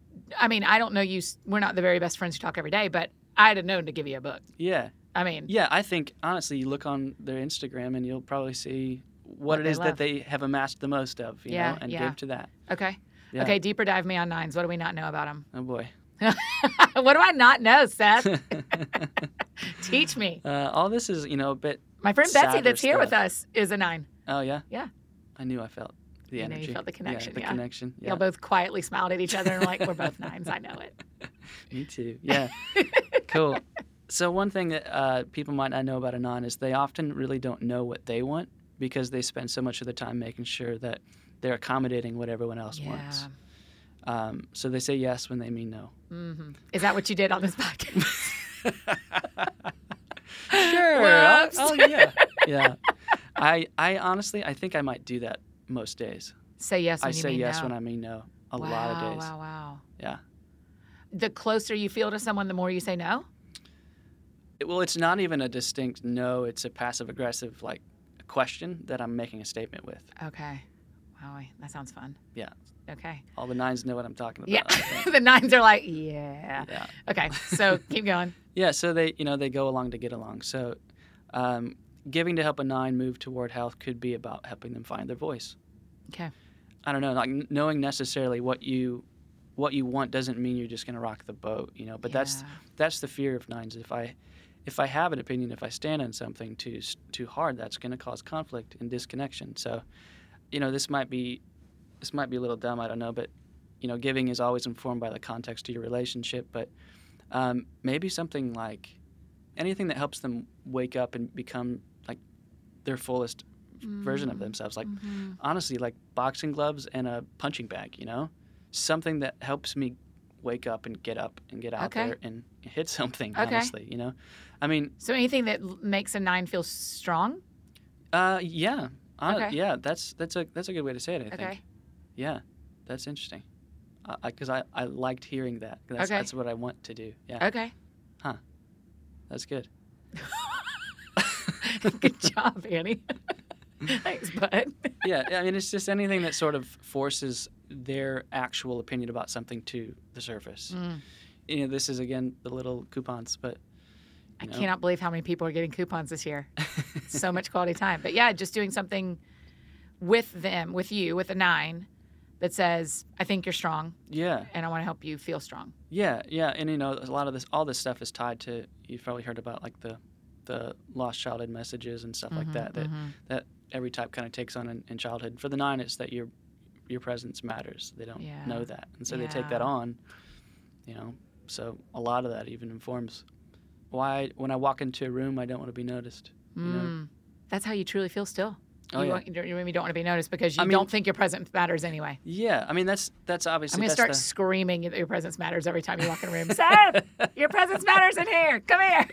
I mean, I don't know you, s- we're not the very best friends who talk every day, but I'd have known to give you a book. yeah. I mean, Yeah, I think honestly, you look on their Instagram and you'll probably see what, What it they is love. that they have amassed the most of, you Yeah, know, and yeah. give to that. okay. Yeah. Okay, deeper dive me on nines. What do we not know about them? Oh boy. What do I not know, Seth? Teach me. uh, all this is, you know, a bit. My friend Betsy sadder that's here with stuff. us is a nine. Oh yeah. Yeah. I knew I felt the You know, you energy. felt the connection, Yeah, the yeah. connection. Yeah. Y'all both quietly smiled at each other and were like, we're both nines. I know it. Me too. Yeah. Cool. So one thing that uh, people might not know about a nine is they often really don't know what they want. because they spend so much of the time making sure that they're accommodating what everyone else Yeah. wants. Um, so they say yes when they mean no. Mm-hmm. Is that what you did on this podcast? Sure. I'll- Whoops. I'll- yeah. Yeah. I I honestly I think I might do that most days. Say yes when I you say mean yes no. when I mean no a wow, lot of days. Wow, wow. Yeah. The closer you feel to someone, the more you say no? It- well, it's not even a distinct no. It's a passive aggressive like question that I'm making a statement with. Okay. Wow, that sounds fun. Yeah. Okay. All the nines know what I'm talking about. Yeah. I think. The nines are like, yeah. Yeah. Okay, so keep going. Yeah. So they you know they go along to get along. So um, giving to help a nine move toward health could be about helping them find their voice. Okay. I don't know, like n- knowing necessarily what you what you want doesn't mean you're just going to rock the boat, you know. But that's Yeah. that's the fear of nines. If I if I have an opinion, if I stand on something too s- too hard, that's going to cause conflict and disconnection. So, you know, this might be this might be a little dumb, I don't know, but you know, giving is always informed by the context of your relationship. But um, maybe something like anything that helps them wake up and become like their fullest version of themselves. Like Mm-hmm. honestly, like boxing gloves and a punching bag, you know, something that helps me wake up and get up and get out Okay. there and hit something. Okay. Honestly, you know, I mean, So anything that l- makes a nine feel strong? uh, yeah, uh, Okay. yeah, that's that's a that's a good way to say it. I Okay. think, yeah, that's interesting, because I, I I liked hearing that. That's, Okay. that's what I want to do. Yeah, Okay. that's good. Good job, Annie. Thanks, bud. Yeah, I mean, it's just anything that sort of forces their actual opinion about something to the surface. Mm. You know, this is again the little coupons, but I you know. cannot believe how many people are getting coupons this year. So much quality time. But yeah, just doing something with them, with you, with a nine that says, I think you're strong Yeah, and I want to help you feel strong. yeah, yeah, and you know, a lot of this, all this stuff is tied to. You've probably heard about like the, the lost childhood messages and stuff like that. That mhm. that every type kind of takes on in, in childhood. For the nine, it's that your your presence matters. They don't Yeah. know that, and so they take that Yeah. on. You know, so a lot of that even informs why when I walk into a room, I don't want to be noticed. You know? Mm. That's how you truly feel still. Oh, you, yeah. want, you don't- you maybe don't want to be noticed because you I mean- don't think your presence matters anyway. Yeah, I mean that's that's obviously I'm going to that's start the, screaming that your presence matters every time you walk in a room. Seth, your presence matters in here. Come here.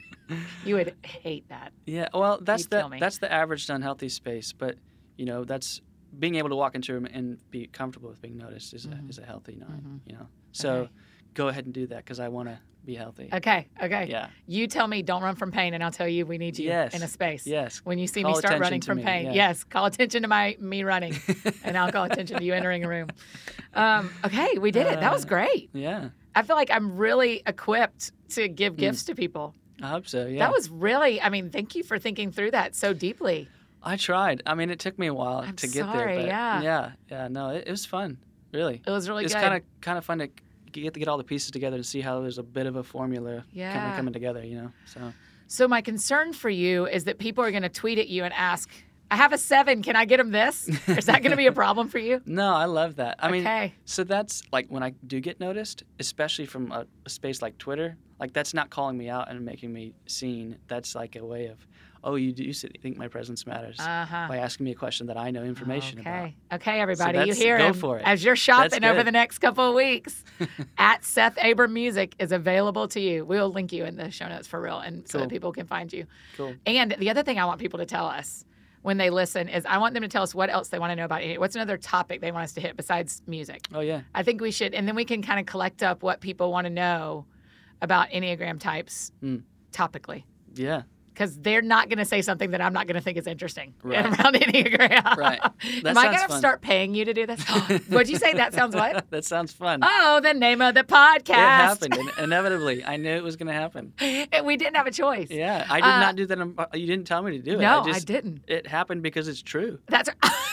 You would hate that. Yeah, well, that's You'd the kill me. that's the average unhealthy space, but you know, that's being able to walk into a room and be comfortable with being noticed is Mhm. a, is a healthy nine. Mhm. You know, so Okay. go ahead and do that because I want to be healthy. Okay, okay. Yeah. You tell me don't run from pain, and I'll tell you we need you Yes. in a space. Yes. When you see Call me start attention running to from me, pain, yeah. yes, call attention to my me running, and I'll call attention to you entering a room. Um, okay, we did it. That was Uh, great. Yeah, I feel like I'm really equipped to give gifts to people. I hope so. Yeah. That was really, I mean, thank you for thinking through that so deeply. I tried. I mean, it took me a while I'm to get sorry, there, but yeah. yeah, yeah. No, it, it was fun. Really, It was really it's good. kind of kind of fun to get to get all the pieces together to see how there's a bit of a formula kind Yeah. of coming together. You know, so. So my concern for you is that people are going to tweet at you and ask, I have a seven. Can I get him this? Is that going to be a problem for you? No, I love that. I mean, Okay. so that's like when I do get noticed, especially from a, a space like Twitter, like that's not calling me out and making me seen. That's like a way of, oh, you do think my presence matters Uh-huh. by asking me a question that I know information about. Okay. Okay, everybody, you that's- hear go him. for it. As you're shopping That's over good. the next couple of weeks, at Seth Abram Music is available to you. We'll link you in the show notes for real, and so that Cool. people can find you. Cool. And the other thing I want people to tell us when they listen is I want them to tell us what else they want to know about it. What's another topic they want us to hit besides music? Oh yeah. I think we should, and then we can kind of collect up what people want to know about Enneagram types Mm. topically. Yeah. Because they're not going to say something that I'm not going to think is interesting Right. around Enneagram. Right. That Am I sounds going to fun. start paying you to do this? What'd you say? That sounds what? That sounds fun. Oh, the name of the podcast. It happened in- inevitably. I knew it was going to happen. We didn't have a choice. Yeah, I did Uh, not do that. on- You didn't tell me to do it. No, I, just, I didn't. It happened because it's true. That's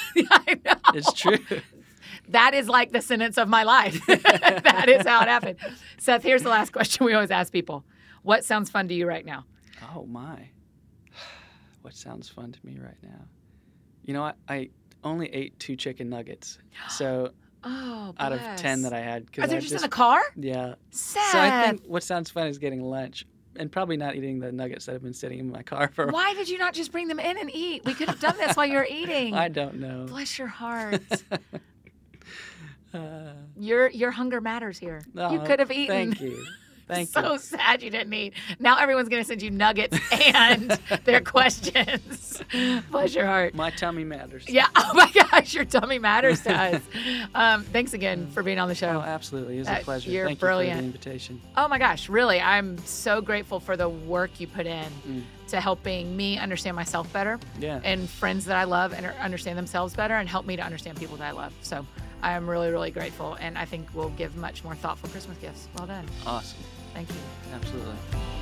I know. It's true. That is like the sentence of my life. That is how it happened. Seth, here's the last question we always ask people. What sounds fun to you right now? Oh my. What sounds fun to me right now? You know, I, I only ate two chicken nuggets. So Oh, out of ten that I had. 'cause Are they I just, in the car? Yeah. Seth. So I think what sounds fun is getting lunch and probably not eating the nuggets that have been sitting in my car for. Why did you not just bring them in and eat? We could have done this while you were eating. I don't know. Bless your heart. uh, your your hunger matters here. oh, you could have eaten. Thank you. Thank so you. sad you didn't eat. Now everyone's going to send you nuggets and their questions. Bless your heart. My tummy matters. Yeah. Oh my gosh, your tummy matters to us. Um, thanks again for being on the show. Oh, absolutely. It's a Uh, pleasure. you're Thank brilliant. you for the invitation. Oh my gosh, really, I'm so grateful for the work you put in Mm. to helping me understand myself better Yeah. and friends that I love and understand themselves better and help me to understand people that I love. So I am really, really grateful, and I think we'll give much more thoughtful Christmas gifts. Well done. Awesome. Thank you. Absolutely.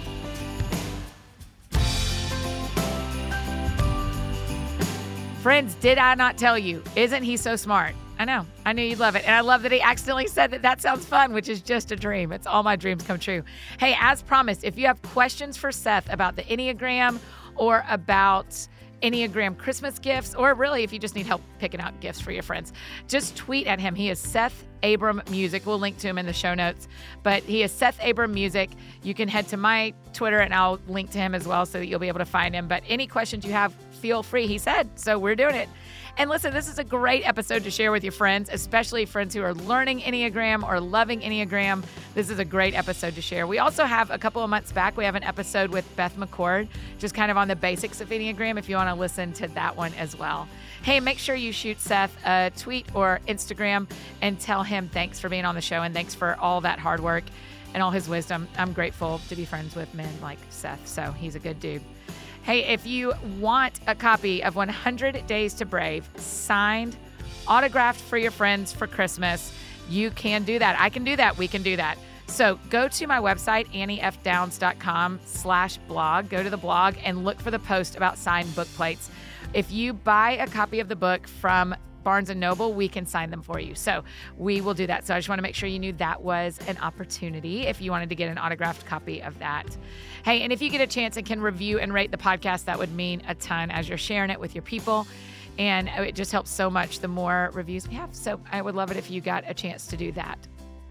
Friends, did I not tell you? Isn't he so smart? I know. I knew you'd love it. And I love that he accidentally said that that sounds fun, which is just a dream. It's all my dreams come true. Hey, as promised, if you have questions for Seth about the Enneagram or about Enneagram Christmas gifts, or really if you just need help picking out gifts for your friends, just tweet at him. He is Seth Abram Music. We'll link to him in the show notes, but he is Seth Abram Music. You can head to my Twitter and I'll link to him as well so that you'll be able to find him. But any questions you have, feel free, he said. So we're doing it. And listen, this is a great episode to share with your friends, especially friends who are learning Enneagram or loving Enneagram. This is a great episode to share. We also have a couple of months back, we have an episode with Beth McCord, just kind of on the basics of Enneagram, if you want to listen to that one as well. Hey, make sure you shoot Seth a tweet or Instagram and tell him thanks for being on the show and thanks for all that hard work and all his wisdom. I'm grateful to be friends with men like Seth, so he's a good dude. Hey, if you want a copy of one hundred Days to Brave, signed, autographed for your friends for Christmas, you can do that. I can do that. We can do that. So go to my website, anniefdowns.com slash blog. Go to the blog and look for the post about signed book plates. If you buy a copy of the book from Barnes and Noble, we can sign them for you. So we will do that. So I just want to make sure you knew that was an opportunity if you wanted to get an autographed copy of that. Hey, and if you get a chance and can review and rate the podcast, that would mean a ton as you're sharing it with your people. And it just helps so much the more reviews we have. So I would love it if you got a chance to do that.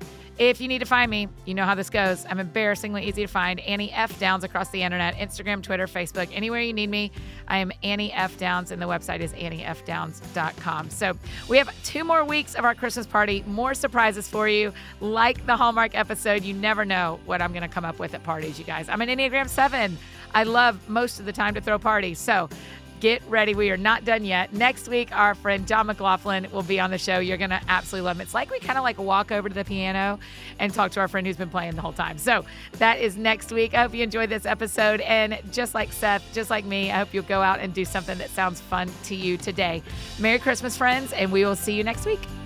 If you need to find me, you know how this goes. I'm embarrassingly easy to find. Annie F. Downs across the internet, Instagram, Twitter, Facebook, anywhere you need me. I am Annie F. Downs, and the website is annie f downs dot com. So we have two more weeks of our Christmas party, more surprises for you. Like the Hallmark episode, you never know what I'm going to come up with at parties, you guys. I'm an Enneagram seven. I love most of the time to throw parties. So get ready. We are not done yet. Next week, our friend John McLaughlin will be on the show. You're going to absolutely love him. It's like we kind of like walk over to the piano and talk to our friend who's been playing the whole time. So that is next week. I hope you enjoyed this episode. And just like Seth, just like me, I hope you'll go out and do something that sounds fun to you today. Merry Christmas, friends, and we will see you next week.